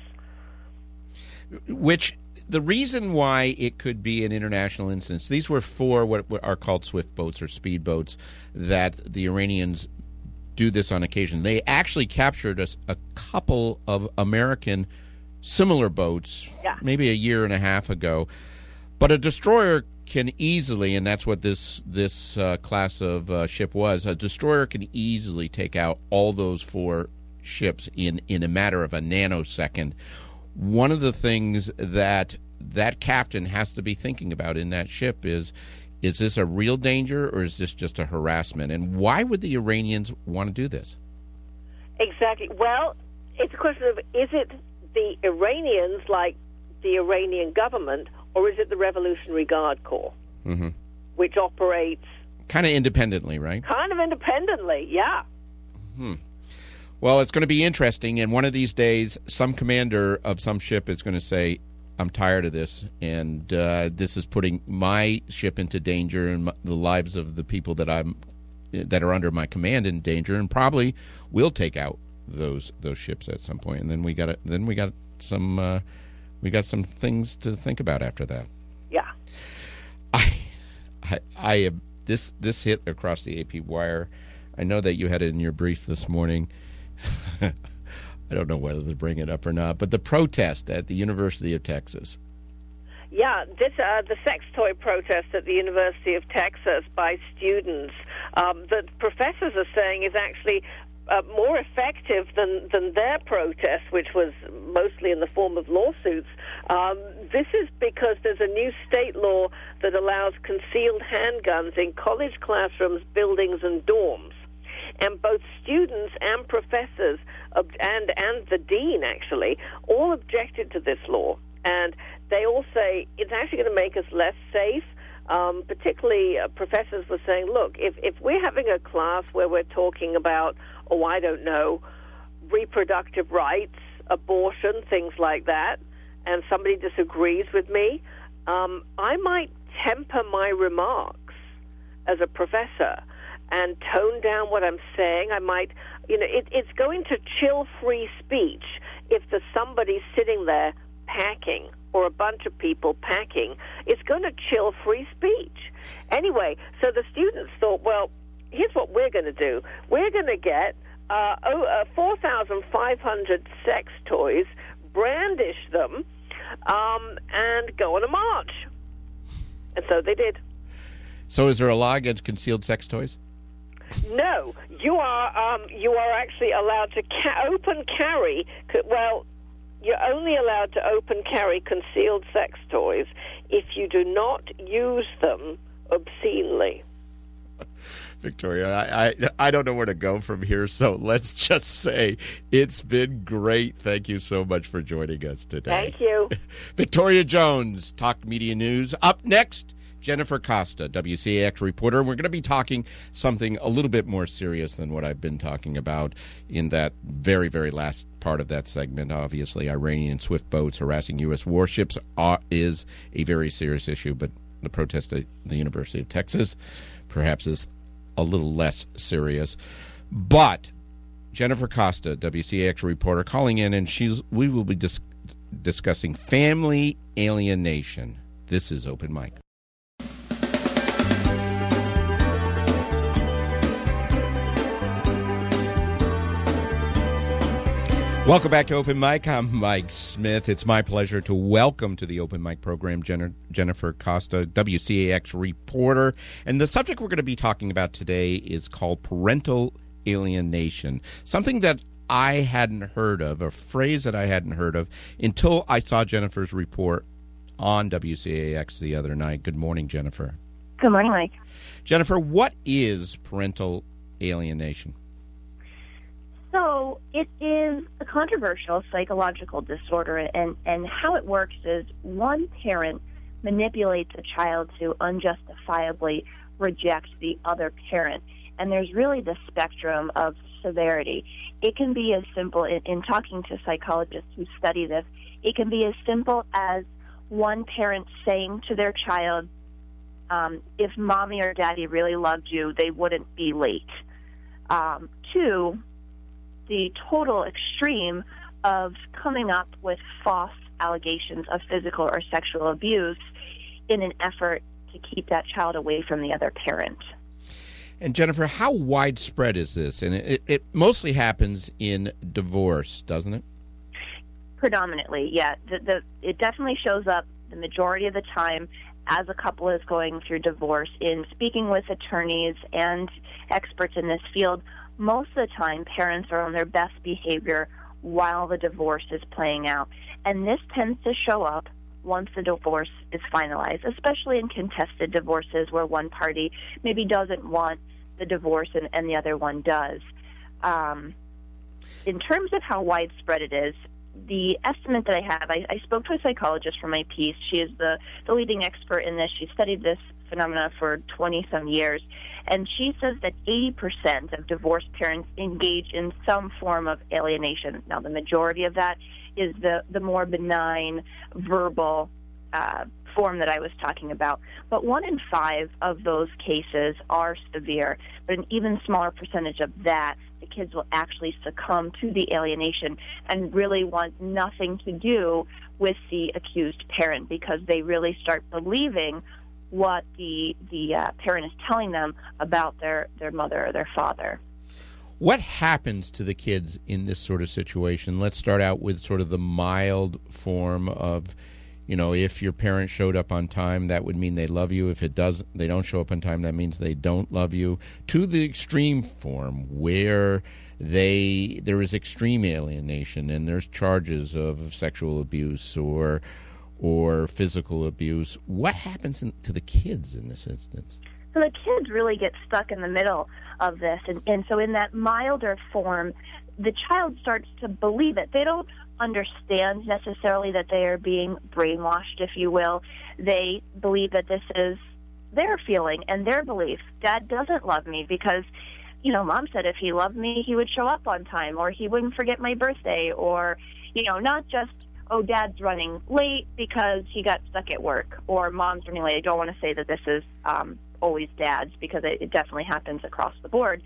Which, the reason why it could be an international instance, these were 4 what are called swift boats or speed boats that the Iranians do this on occasion. They actually captured a couple of American similar boats maybe a year and a half ago. But a destroyer can easily, and that's what this class of ship was, a destroyer can easily take out all those 4 ships in a matter of a nanosecond. One of the things that captain has to be thinking about in that ship is this a real danger or is this just a harassment? And why would the Iranians want to do this? Exactly. Well, it's a question of, is it the Iranians, like the Iranian government, or is it the Revolutionary Guard Corps, which operates... kind of independently, right? Kind of independently, yeah. Well, it's going to be interesting, and one of these days, some commander of some ship is going to say, I'm tired of this, and this is putting my ship into danger and the lives of the people that are under my command in danger, and probably will take out those ships at some point. And then we got some things to think about after that. Yeah. I have this hit across the AP wire. I know that you had it in your brief this morning. I don't know whether to bring it up or not, but the protest at the University of Texas. Yeah, the sex toy protest at the University of Texas by students that professors are saying is actually more effective than their protest, which was mostly in the form of lawsuits. This is because there's a new state law that allows concealed handguns in college classrooms, buildings, and dorms. And both students and professors and the dean, actually, all objected to this law. And they all say it's actually going to make us less safe. Particularly, professors were saying, look, if we're having a class where we're talking about, I don't know, reproductive rights, abortion, things like that, and somebody disagrees with me, I might temper my remarks as a professor and tone down what I'm saying. I might, it's going to chill free speech if there's somebody sitting there packing or a bunch of people packing. It's going to chill free speech. Anyway, so the students thought, well, here's what we're going to do. We're going to get 4,500 sex toys, brandish them, and go on a march. And so they did. So is there a law against concealed sex toys? No, you are actually allowed to open carry. Well, you're only allowed to open carry concealed sex toys if you do not use them obscenely. Victoria, I don't know where to go from here, so let's just say it's been great. Thank you so much for joining us today. Thank you. Victoria Jones, Talk Media News. Up next, Jennifer Costa, WCAX reporter. We're going to be talking something a little bit more serious than what I've been talking about in that very, very last part of that segment. Obviously, Iranian swift boats harassing U.S. warships is a very serious issue, but the protest at the University of Texas perhaps is a little less serious. But Jennifer Costa, WCAX reporter, calling in, and we will be discussing family alienation. This is Open Mic. Welcome back to Open Mic. I'm Mike Smith. It's my pleasure to welcome to the Open Mic program Jennifer Costa, WCAX reporter. And the subject we're going to be talking about today is called parental alienation, something that I hadn't heard of, a phrase that I hadn't heard of until I saw Jennifer's report on WCAX the other night. Good morning, Jennifer. Good morning, Mike. Jennifer, what is parental alienation? So it is a controversial psychological disorder, and how it works is one parent manipulates a child to unjustifiably reject the other parent, and there's really the spectrum of severity. It can be as simple, in talking to psychologists who study this, it can be as simple as one parent saying to their child, if mommy or daddy really loved you, they wouldn't be late. Two, the total extreme of coming up with false allegations of physical or sexual abuse in an effort to keep that child away from the other parent. And Jennifer, how widespread is this? And it mostly happens in divorce, doesn't it? Predominantly, yeah. It definitely shows up the majority of the time as a couple is going through divorce. In speaking with attorneys and experts in this field, most of the time parents are on their best behavior while the divorce is playing out. And this tends to show up once the divorce is finalized, especially in contested divorces where one party maybe doesn't want the divorce and the other one does. In terms of how widespread it is, the estimate that I have, I spoke to a psychologist for my piece. She is the leading expert in this. She studied this phenomena for 20-some years, and she says that 80% of divorced parents engage in some form of alienation. Now, the majority of that is the more benign verbal form that I was talking about. But 1 in 5 of those cases are severe, but an even smaller percentage of that, the kids will actually succumb to the alienation and really want nothing to do with the accused parent, because they really start believing what the parent is telling them about their mother or their father. What happens to the kids in this sort of situation? Let's start out with sort of the mild form of, if your parent showed up on time, that would mean they love you. If they don't show up on time, that means they don't love you. To the extreme form, where there is extreme alienation and there's charges of sexual abuse or physical abuse. What happens to the kids in this instance? So the kids really get stuck in the middle of this, and so in that milder form, the child starts to believe it. They don't understand necessarily that they are being brainwashed, if you will. They believe that this is their feeling and their belief. Dad doesn't love me because, Mom said if he loved me, he would show up on time, or he wouldn't forget my birthday, or, not just, oh, Dad's running late because he got stuck at work, or Mom's running late. I don't want to say that this is always Dad's, because it definitely happens across the board.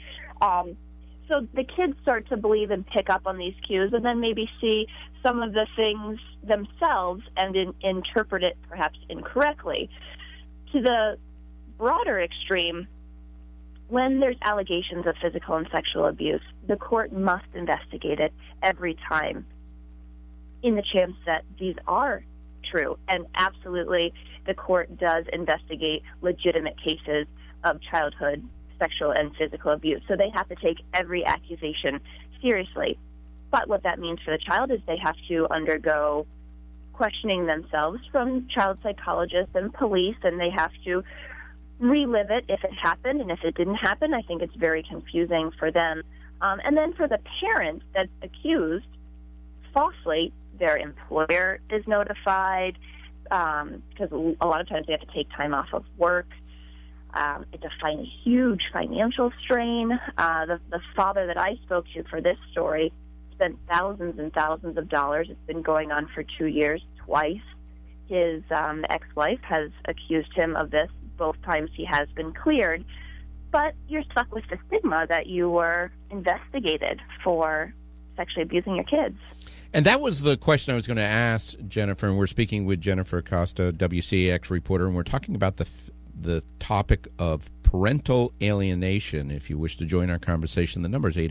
So the kids start to believe and pick up on these cues, and then maybe see some of the things themselves and interpret it perhaps incorrectly. To the broader extreme, when there's allegations of physical and sexual abuse, the court must investigate it every time in the chance that these are true. And absolutely, the court does investigate legitimate cases of childhood sexual and physical abuse. So they have to take every accusation seriously. But what that means for the child is they have to undergo questioning themselves from child psychologists and police, and they have to relive it if it happened, and if it didn't happen, I think it's very confusing for them. And then for the parent that's accused falsely, their employer is notified, because a lot of times they have to take time off of work. It's a huge financial strain. The father that I spoke to for this story spent thousands and thousands of dollars. It's been going on for 2 years, twice. His ex-wife has accused him of this. Both times he has been cleared. But you're stuck with the stigma that you were investigated for sexually abusing your kids. And that was the question I was going to ask Jennifer, and we're speaking with Jennifer Acosta, WCAX reporter, and we're talking about the topic of parental alienation. If you wish to join our conversation, the number is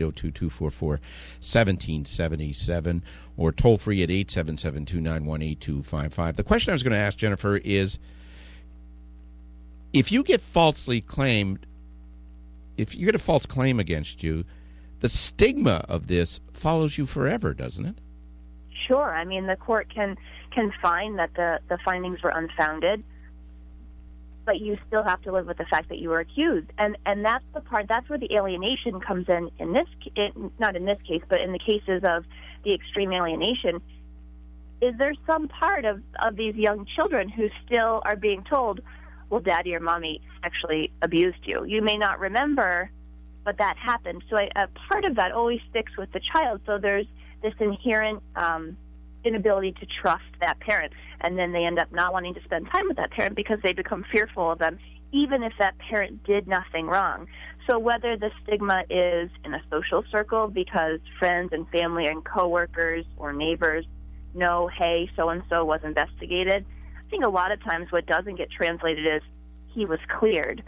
802-244-1777 or toll free at 877-291-8255. The question I was going to ask Jennifer is, if you get a false claim against you, the stigma of this follows you forever, doesn't it? Sure. I mean, the court can find that the findings were unfounded, but you still have to live with the fact that you were accused. And that's the part, that's where the alienation comes in this, not in this case, but in the cases of the extreme alienation. Is there some part of these young children who still are being told, well, Daddy or Mommy actually abused you? You may not remember, but that happened. So a part of that always sticks with the child. So there's this inherent inability to trust that parent, and then they end up not wanting to spend time with that parent because they become fearful of them, even if that parent did nothing wrong. So whether the stigma is in a social circle because friends and family and coworkers or neighbors know, hey, so-and-so was investigated, I think a lot of times what doesn't get translated is he was cleared,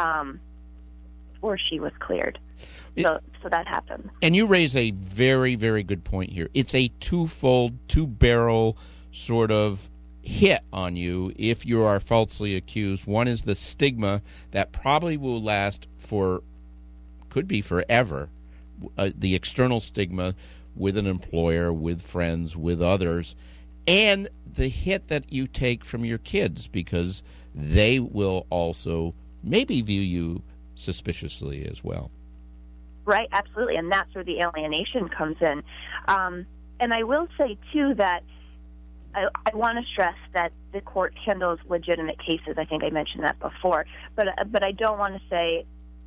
or she was cleared. So that happens. And you raise a very, very good point here. It's a twofold, two-barrel sort of hit on you if you are falsely accused. One is the stigma that probably will last could be forever, the external stigma with an employer, with friends, with others, and the hit that you take from your kids, because they will also maybe view you suspiciously as well. Right, absolutely, and that's where the alienation comes in. And I will say, too, that I want to stress that the court handles legitimate cases. I think I mentioned that before, but I don't want to say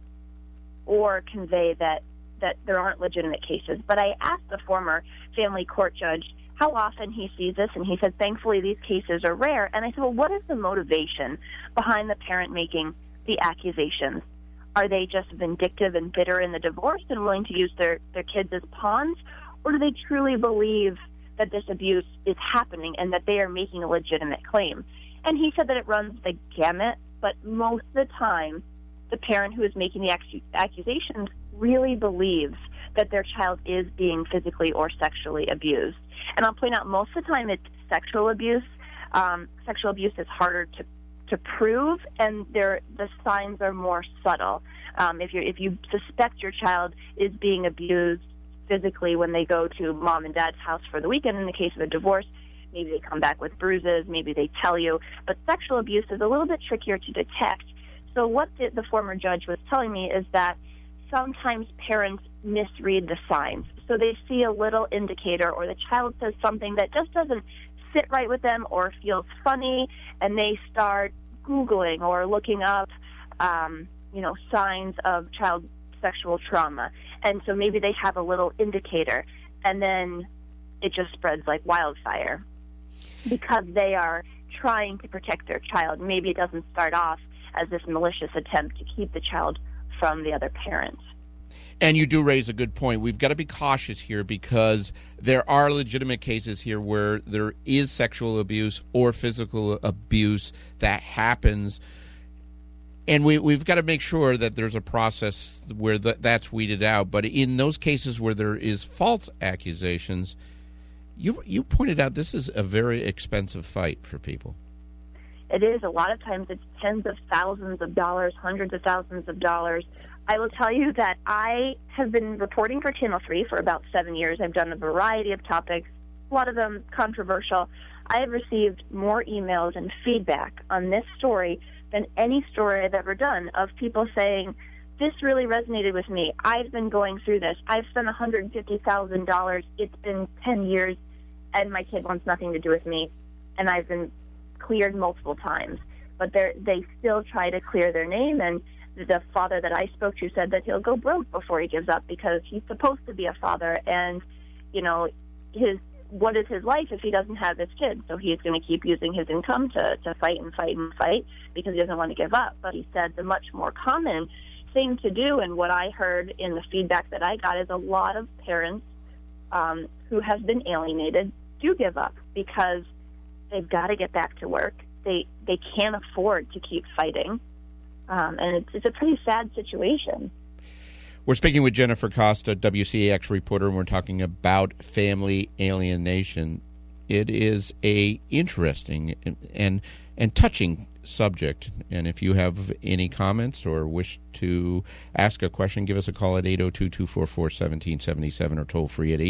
or convey that there aren't legitimate cases. But I asked the former family court judge how often he sees this, and he said, thankfully, these cases are rare. And I said, well, what is the motivation behind the parent making the accusations? Are they just vindictive and bitter in the divorce and willing to use their kids as pawns? Or do they truly believe that this abuse is happening and that they are making a legitimate claim? And he said that it runs the gamut, but most of the time, the parent who is making the accusations really believes that their child is being physically or sexually abused. And I'll point out, most of the time it's sexual abuse. Sexual abuse is harder to prove, and the signs are more subtle. If you suspect your child is being abused physically when they go to mom and dad's house for the weekend, in the case of a divorce, maybe they come back with bruises, maybe they tell you. But sexual abuse is a little bit trickier to detect. So what the former judge was telling me is that sometimes parents misread the signs. So they see a little indicator, or the child says something that just doesn't sit right with them or feels funny, and they start Googling or looking up, signs of child sexual trauma. And so maybe they have a little indicator, and then it just spreads like wildfire because they are trying to protect their child. Maybe it doesn't start off as this malicious attempt to keep the child from the other parent. And you do raise a good point. We've got to be cautious here because there are legitimate cases here where there is sexual abuse or physical abuse that happens. And we've got to make sure that there's a process where that's weeded out. But in those cases where there is false accusations, you pointed out this is a very expensive fight for people. It is. A lot of times it's tens of thousands of dollars, hundreds of thousands of dollars. I will tell you that I have been reporting for Channel 3 for about 7 years. I've done a variety of topics, a lot of them controversial. I have received more emails and feedback on this story than any story I've ever done, of people saying, this really resonated with me. I've been going through this. I've spent $150,000. It's been 10 years, and my kid wants nothing to do with me, and I've been cleared multiple times. But they still try to clear their name, and the father that I spoke to said that he'll go broke before he gives up because he's supposed to be a father, and, what is his life if he doesn't have his kids? So he's going to keep using his income to fight and fight and fight because he doesn't want to give up. But he said the much more common thing to do, and what I heard in the feedback that I got, is a lot of parents who have been alienated do give up because they've got to get back to work. They can't afford to keep fighting. And it's a pretty sad situation. We're speaking with Jennifer Costa, WCAX reporter, and we're talking about family alienation. It is a interesting and touching subject. And if you have any comments or wish to ask a question, give us a call at 802-244-1777 or toll free at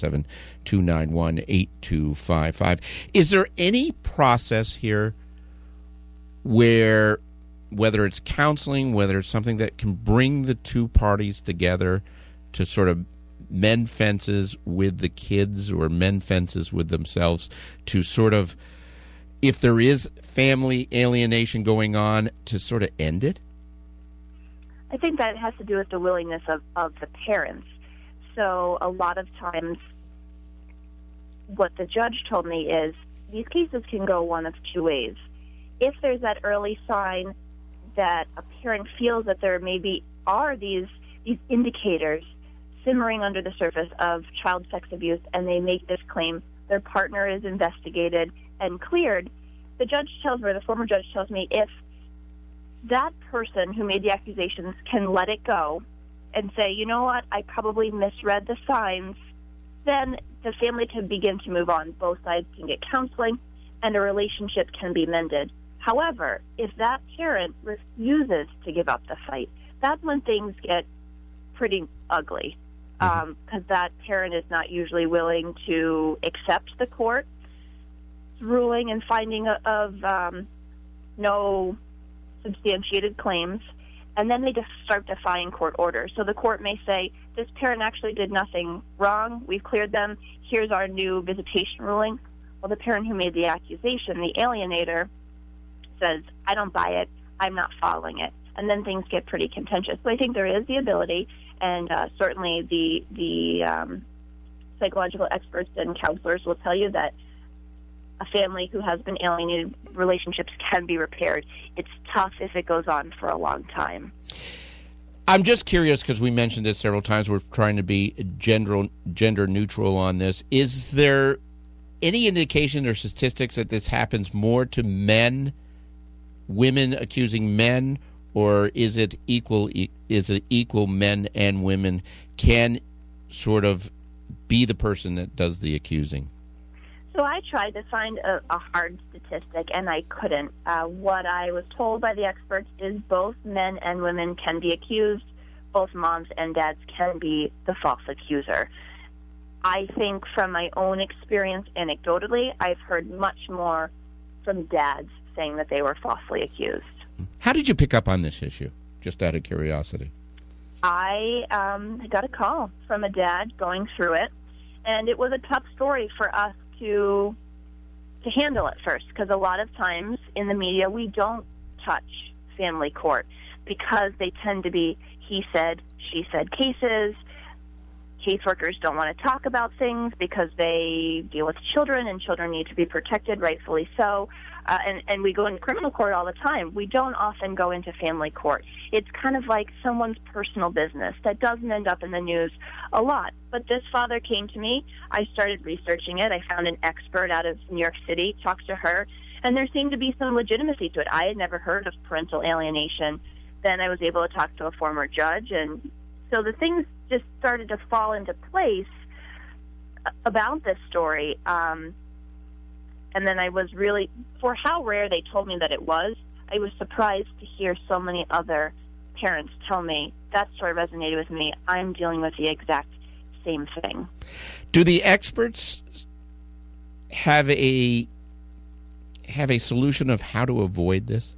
877-291-8255. Is there any process here where, whether it's counseling, whether it's something that can bring the two parties together to sort of mend fences with the kids or mend fences with themselves, to sort of, if there is family alienation going on, to sort of end it? I think that has to do with the willingness of the parents. So a lot of times what the judge told me is these cases can go one of two ways. If there's that early sign that a parent feels that there maybe are these indicators simmering under the surface of child sex abuse, and they make this claim, their partner is investigated and cleared, the former judge tells me, if that person who made the accusations can let it go and say, you know what, I probably misread the signs, then the family can begin to move on. Both sides can get counseling, and a relationship can be mended. However, if that parent refuses to give up the fight, that's when things get pretty ugly, because that parent is not usually willing to accept the court's ruling and finding of no substantiated claims, and then they just start defying court orders. So the court may say, this parent actually did nothing wrong, we've cleared them, here's our new visitation ruling. Well, the parent who made the accusation, the alienator, says, I don't buy it, I'm not following it. And then things get pretty contentious. So I think there is the ability, and certainly the psychological experts and counselors will tell you that a family who has been alienated, relationships can be repaired. It's tough if it goes on for a long time. I'm just curious, because we mentioned this several times, we're trying to be gender neutral on this. Is there any indication or statistics that this happens more to men, women accusing men, or is it equal? Is it equal? Men and women can sort of be the person that does the accusing. So I tried to find a hard statistic, and I couldn't. What I was told by the experts is both men and women can be accused. Both moms and dads can be the false accuser. I think from my own experience, anecdotally, I've heard much more from dads saying that they were falsely accused. How did you pick up on this issue, just out of curiosity? I got a call from a dad going through it, and it was a tough story for us to handle at first, because a lot of times in the media we don't touch family court because they tend to be he said, she said cases. Caseworkers don't want to talk about things because they deal with children, and children need to be protected, rightfully so. And we go in criminal court all the time. We don't often go into family court. It's kind of like someone's personal business that doesn't end up in the news a lot. But this father came to me. I started researching it. I found an expert out of New York City, talked to her, and there seemed to be some legitimacy to it. I had never heard of parental alienation. Then I was able to talk to a former judge, and so the things just started to fall into place about this story. And then I was really, for how rare they told me that it was, I was surprised to hear so many other parents tell me, that story resonated with me. I'm dealing with the exact same thing. Do the experts have a solution of how to avoid this?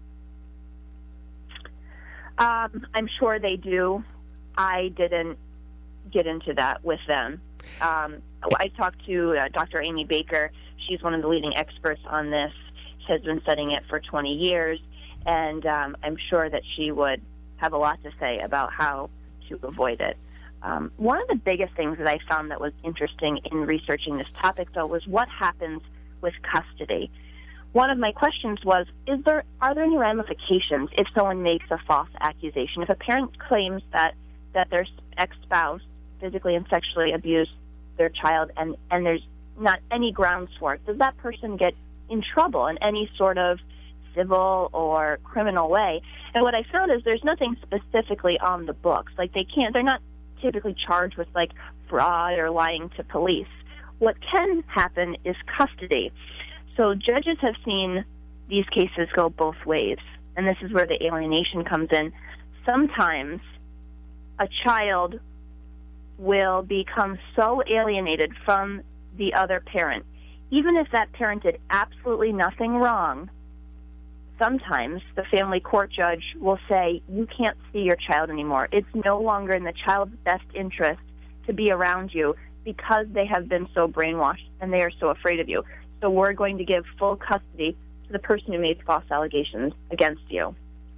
I'm sure they do. I didn't get into that with them. I talked to Dr. Amy Baker. She's one of the leading experts on this. She has been studying it for 20 years, and I'm sure that she would have a lot to say about how to avoid it. One of the biggest things that I found that was interesting in researching this topic, though, was what happens with custody. One of my questions was, are there any ramifications if someone makes a false accusation? If a parent claims that their ex-spouse physically and sexually abused their child and there's not any grounds for it, does that person get in trouble in any sort of civil or criminal way? And what I found is there's nothing specifically on the books. Like they're not typically charged with like fraud or lying to police. What can happen is custody. So judges have seen these cases go both ways, and this is where the alienation comes in. Sometimes a child will become so alienated from the other parent, even if that parent did absolutely nothing wrong. Sometimes the family court judge will say, you can't see your child anymore. It's no longer in the child's best interest to be around you because they have been so brainwashed and they are so afraid of you. So we're going to give full custody to the person who made false allegations against you.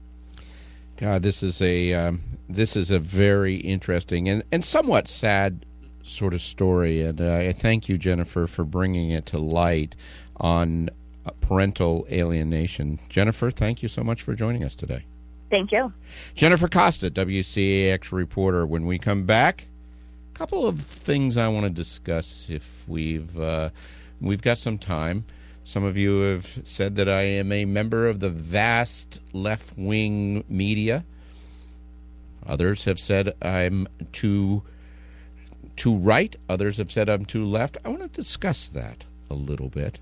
God, this is a very interesting and somewhat sad sort of story, and I thank you, Jennifer, for bringing it to light on parental alienation. Jennifer, thank you so much for joining us today. Thank you. Jennifer Costa, WCAX reporter. When we come back, a couple of things I want to discuss if we've got some time. Some of you have said that I am a member of the vast left-wing media. Others have said I'm too right. Others have said I'm too left. I want to discuss that a little bit.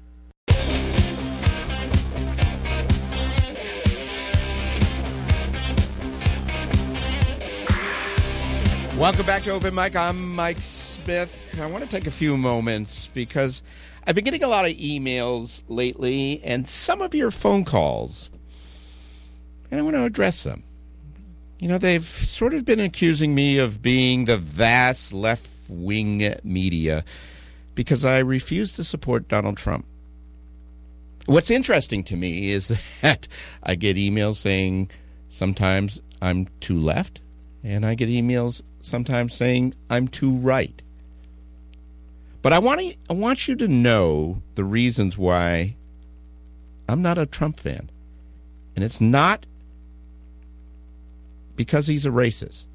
Welcome back to Open Mic. I'm Mike Smith. I want to take a few moments because I've been getting a lot of emails lately and some of your phone calls, and I want to address them. You know, they've sort of been accusing me of being the vast left-wing media because I refuse to support Donald Trump. What's interesting to me is that I get emails saying sometimes I'm too left, and I get emails sometimes saying I'm too right. But I want you to know the reasons why I'm not a Trump fan. And it's not because he's a racist.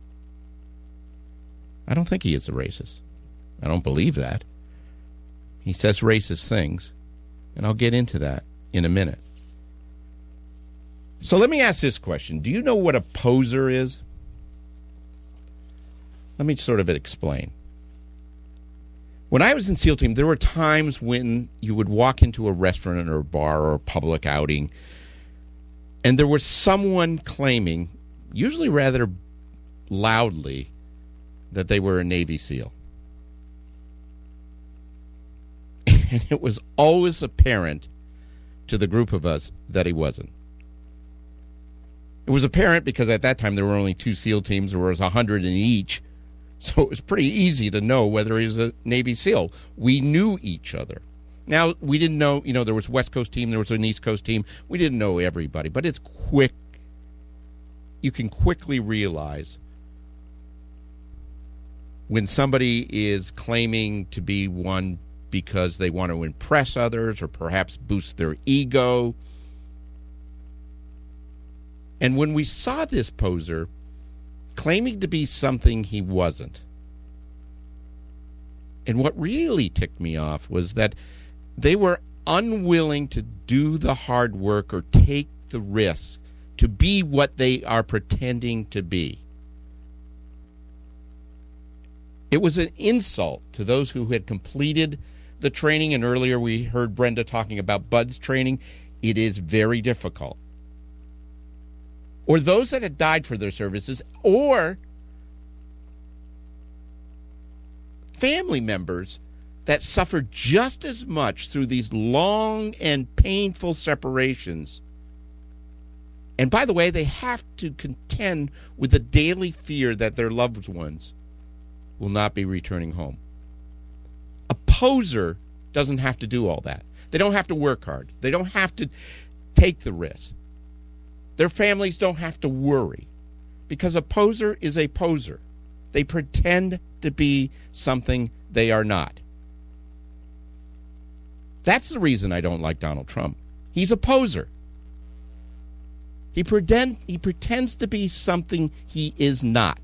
I don't think he is a racist. I don't believe that. He says racist things, and I'll get into that in a minute. So let me ask this question. Do you know what a poser is? Let me sort of explain. When I was in SEAL Team, there were times when you would walk into a restaurant or a bar or a public outing, and there was someone claiming, usually rather loudly, that they were a Navy SEAL. And it was always apparent to the group of us that he wasn't. It was apparent because at that time there were only 2 SEAL teams, there was 100 in each, so it was pretty easy to know whether he was a Navy SEAL. We knew each other. Now, we didn't know, there was a West Coast team, there was an East Coast team. We didn't know everybody, but it's quick. You can quickly realize when somebody is claiming to be one because they want to impress others or perhaps boost their ego. And when we saw this poser claiming to be something he wasn't, and what really ticked me off was that they were unwilling to do the hard work or take the risk to be what they are pretending to be. It was an insult to those who had completed the training, and earlier we heard Brenda talking about BUD/S training. It is very difficult. Or those that had died for their services, or family members that suffered just as much through these long and painful separations. And by the way, they have to contend with the daily fear that their loved ones will not be returning home. A poser doesn't have to do all that. They don't have to work hard. They don't have to take the risk. Their families don't have to worry, because a poser is a poser. They pretend to be something they are not. That's the reason I don't like Donald Trump. He's a poser. He pretends to be something he is not.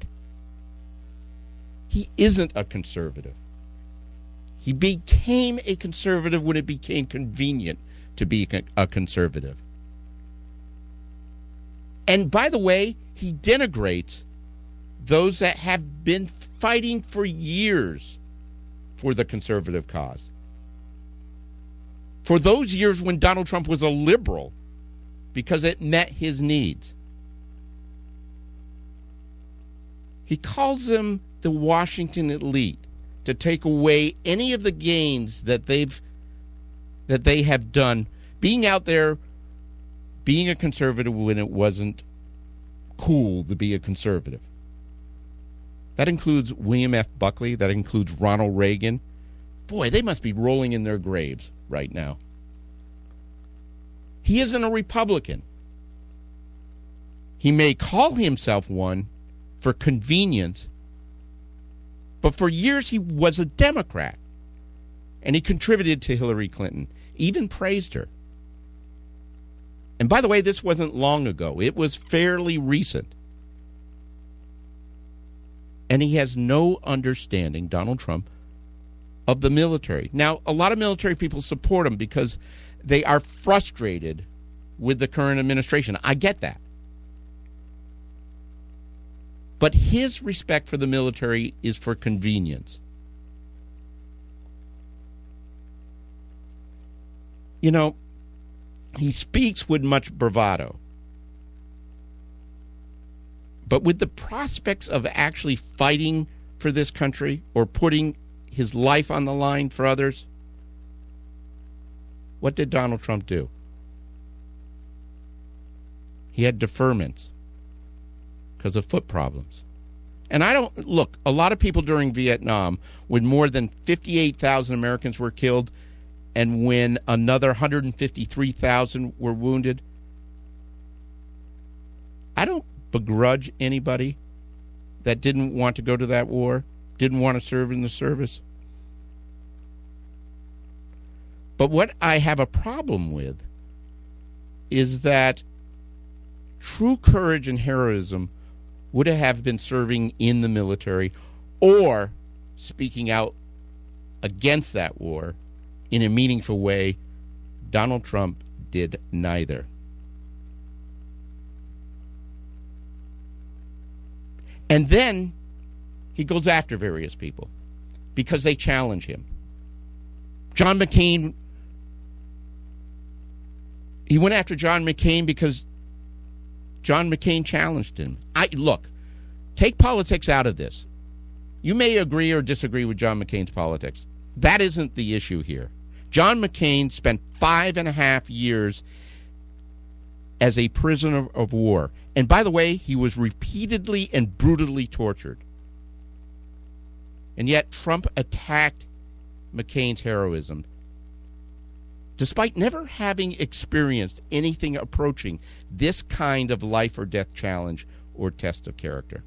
He isn't a conservative. He became a conservative when it became convenient to be a conservative. And by the way, he denigrates those that have been fighting for years for the conservative cause. For those years when Donald Trump was a liberal, because it met his needs. He calls them the Washington elite, to take away any of the gains that they have done being out there, being a conservative when it wasn't cool to be a conservative. That includes William F. Buckley. That includes Ronald Reagan. Boy, they must be rolling in their graves right now. He isn't a Republican. He may call himself one for convenience, but for years he was a Democrat, and he contributed to Hillary Clinton, even praised her. And by the way, this wasn't long ago. It was fairly recent. And he has no understanding, Donald Trump, of the military. Now, a lot of military people support him because they are frustrated with the current administration. I get that. But his respect for the military is for convenience. You know, he speaks with much bravado. But with the prospects of actually fighting for this country or putting his life on the line for others, what did Donald Trump do? He had deferments because of foot problems. And a lot of people during Vietnam, when more than 58,000 Americans were killed, and when another 153,000 were wounded. I don't begrudge anybody that didn't want to go to that war, didn't want to serve in the service. But what I have a problem with is that true courage and heroism would have been serving in the military or speaking out against that war in a meaningful way. Donald Trump did neither. And then he goes after various people because they challenge him. John McCain, he went after John McCain because John McCain challenged him. Look, take politics out of this. You may agree or disagree with John McCain's politics. That isn't the issue here. John McCain spent 5.5 years as a prisoner of war. And by the way, he was repeatedly and brutally tortured. And yet Trump attacked McCain's heroism, despite never having experienced anything approaching this kind of life or death challenge or test of character.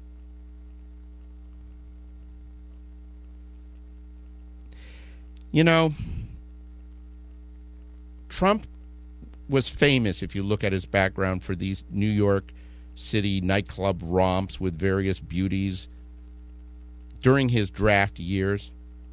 You know, Trump was famous, if you look at his background, for these New York City nightclub romps with various beauties during his draft years.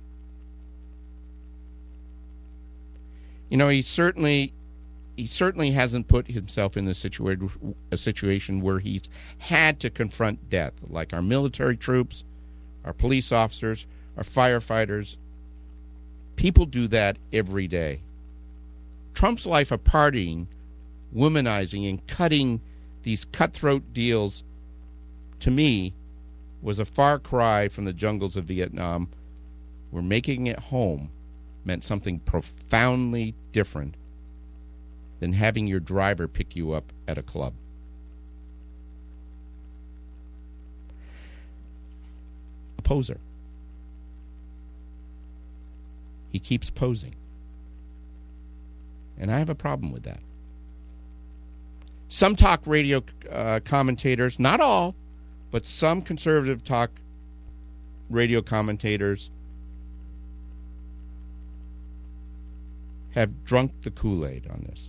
You know, he certainly hasn't put himself in a situation where he's had to confront death, like our military troops, our police officers, our firefighters. People do that every day. Trump's life of partying, womanizing, and cutting these cutthroat deals, to me, was a far cry from the jungles of Vietnam, where making it home meant something profoundly different than having your driver pick you up at a club. A poser. He keeps posing. And I have a problem with that. Some talk radio commentators, not all, but some conservative talk radio commentators have drunk the Kool-Aid on this.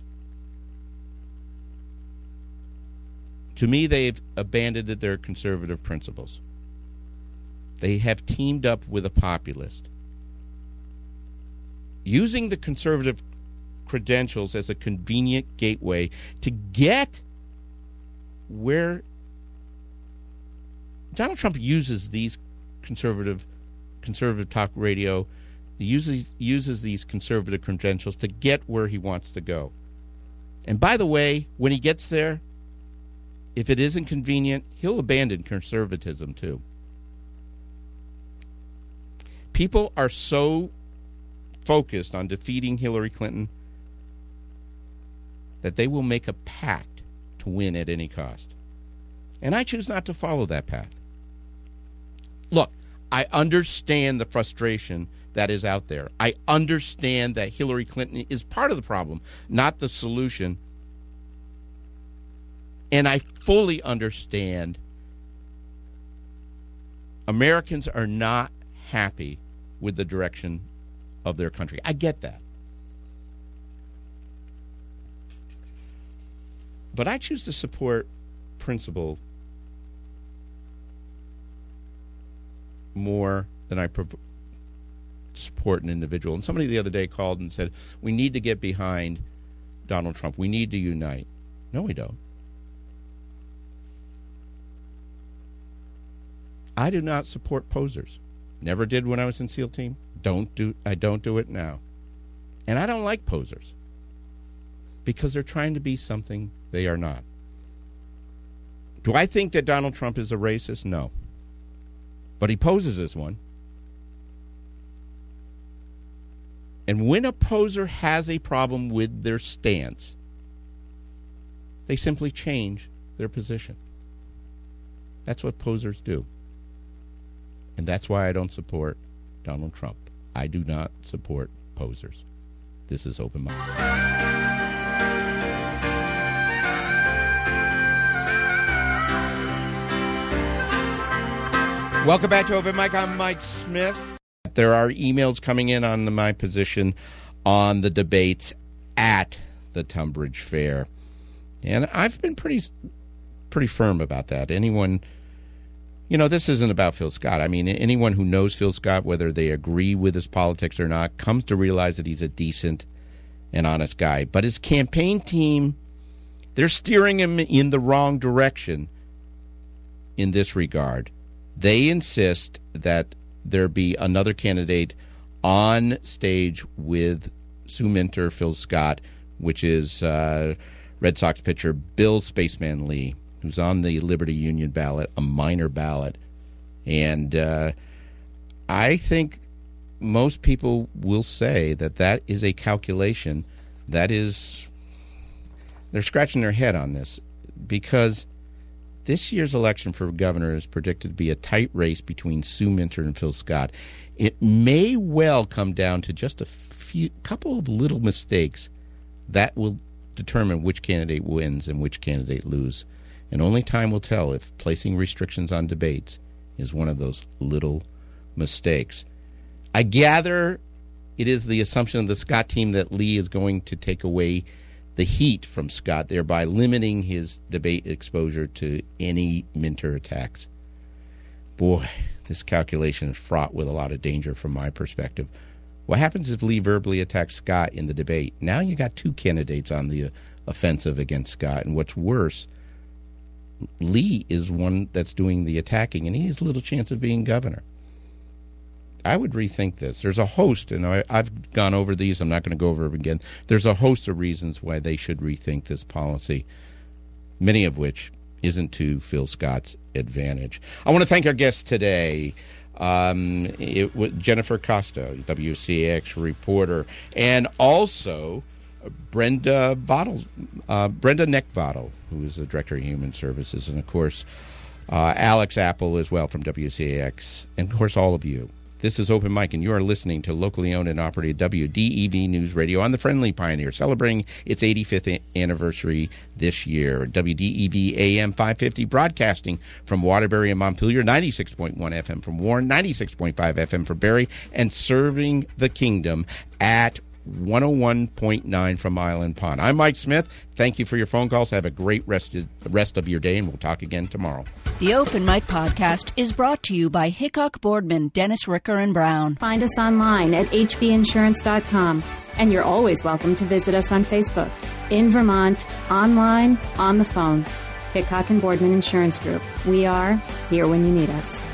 To me, they've abandoned their conservative principles. They have teamed up with a populist, using the conservative credentials as a convenient gateway to get where Donald Trump uses these conservative talk radio, uses these conservative credentials to get where he wants to go. And by the way, when he gets there, if it isn't convenient, he'll abandon conservatism too. People are so focused on defeating Hillary Clinton that they will make a pact to win at any cost. And I choose not to follow that path. Look, I understand the frustration that is out there. I understand that Hillary Clinton is part of the problem, not the solution. And I fully understand Americans are not happy with the direction of their country. I get that. But I choose to support principle more than I support an individual. And somebody the other day called and said, we need to get behind Donald Trump. We need to unite. No, we don't. I do not support posers. Never did when I was in SEAL Team. I don't do it now. And I don't like posers because they're trying to be something they are not. Do I think that Donald Trump is a racist? No. But he poses as one. And when a poser has a problem with their stance, they simply change their position. That's what posers do. And that's why I don't support Donald Trump. I do not support posers. This is Open Mic. Welcome back to Open Mic. I'm Mike Smith. There are emails coming in on my position on the debates at the Tunbridge Fair. And I've been pretty firm about that. Anyone, this isn't about Phil Scott. I mean, anyone who knows Phil Scott, whether they agree with his politics or not, comes to realize that he's a decent and honest guy. But his campaign team, they're steering him in the wrong direction in this regard. They insist that there be another candidate on stage with Sue Minter, Phil Scott, which is Red Sox pitcher Bill Spaceman Lee, who's on the Liberty Union ballot, a minor ballot. And I think most people will say that is a calculation that is, they're scratching their head on this, because this year's election for governor is predicted to be a tight race between Sue Minter and Phil Scott. It may well come down to just a couple of little mistakes that will determine which candidate wins and which candidate loses. And only time will tell if placing restrictions on debates is one of those little mistakes. I gather it is the assumption of the Scott team that Lee is going to take away the heat from Scott, thereby limiting his debate exposure to any Minter attacks. Boy, this calculation is fraught with a lot of danger from my perspective. What happens if Lee verbally attacks Scott in the debate? Now you got two candidates on the offensive against Scott, and what's worse, Lee is one that's doing the attacking, and he has little chance of being governor. I would rethink this. There's a host, and I've gone over these. I'm not going to go over them again. There's a host of reasons why they should rethink this policy, many of which isn't to Phil Scott's advantage. I want to thank our guests today. Jennifer Costa, WCAX reporter, and also Brenda Neckbottle, who is the Director of Human Services, and, of course, Alex Apple as well from WCAX, and, of course, all of you. This is Open Mic, and you are listening to locally owned and operated WDEV News Radio on the Friendly Pioneer, celebrating its 85th anniversary this year. WDEV AM 550, broadcasting from Waterbury and Montpelier, 96.1 FM from Warren, 96.5 FM from Barrie, and serving the Kingdom at 101.9 from Island Pond. I'm Mike Smith. Thank you for your phone calls. Have a great rest of your day, and we'll talk again tomorrow. The Open Mic podcast is brought to you by Hickok Boardman, Dennis Ricker and Brown. Find us online at hbinsurance.com, and you're always welcome to visit us on Facebook, in Vermont, online, on the phone. Hickok and Boardman Insurance Group. We are here when you need us.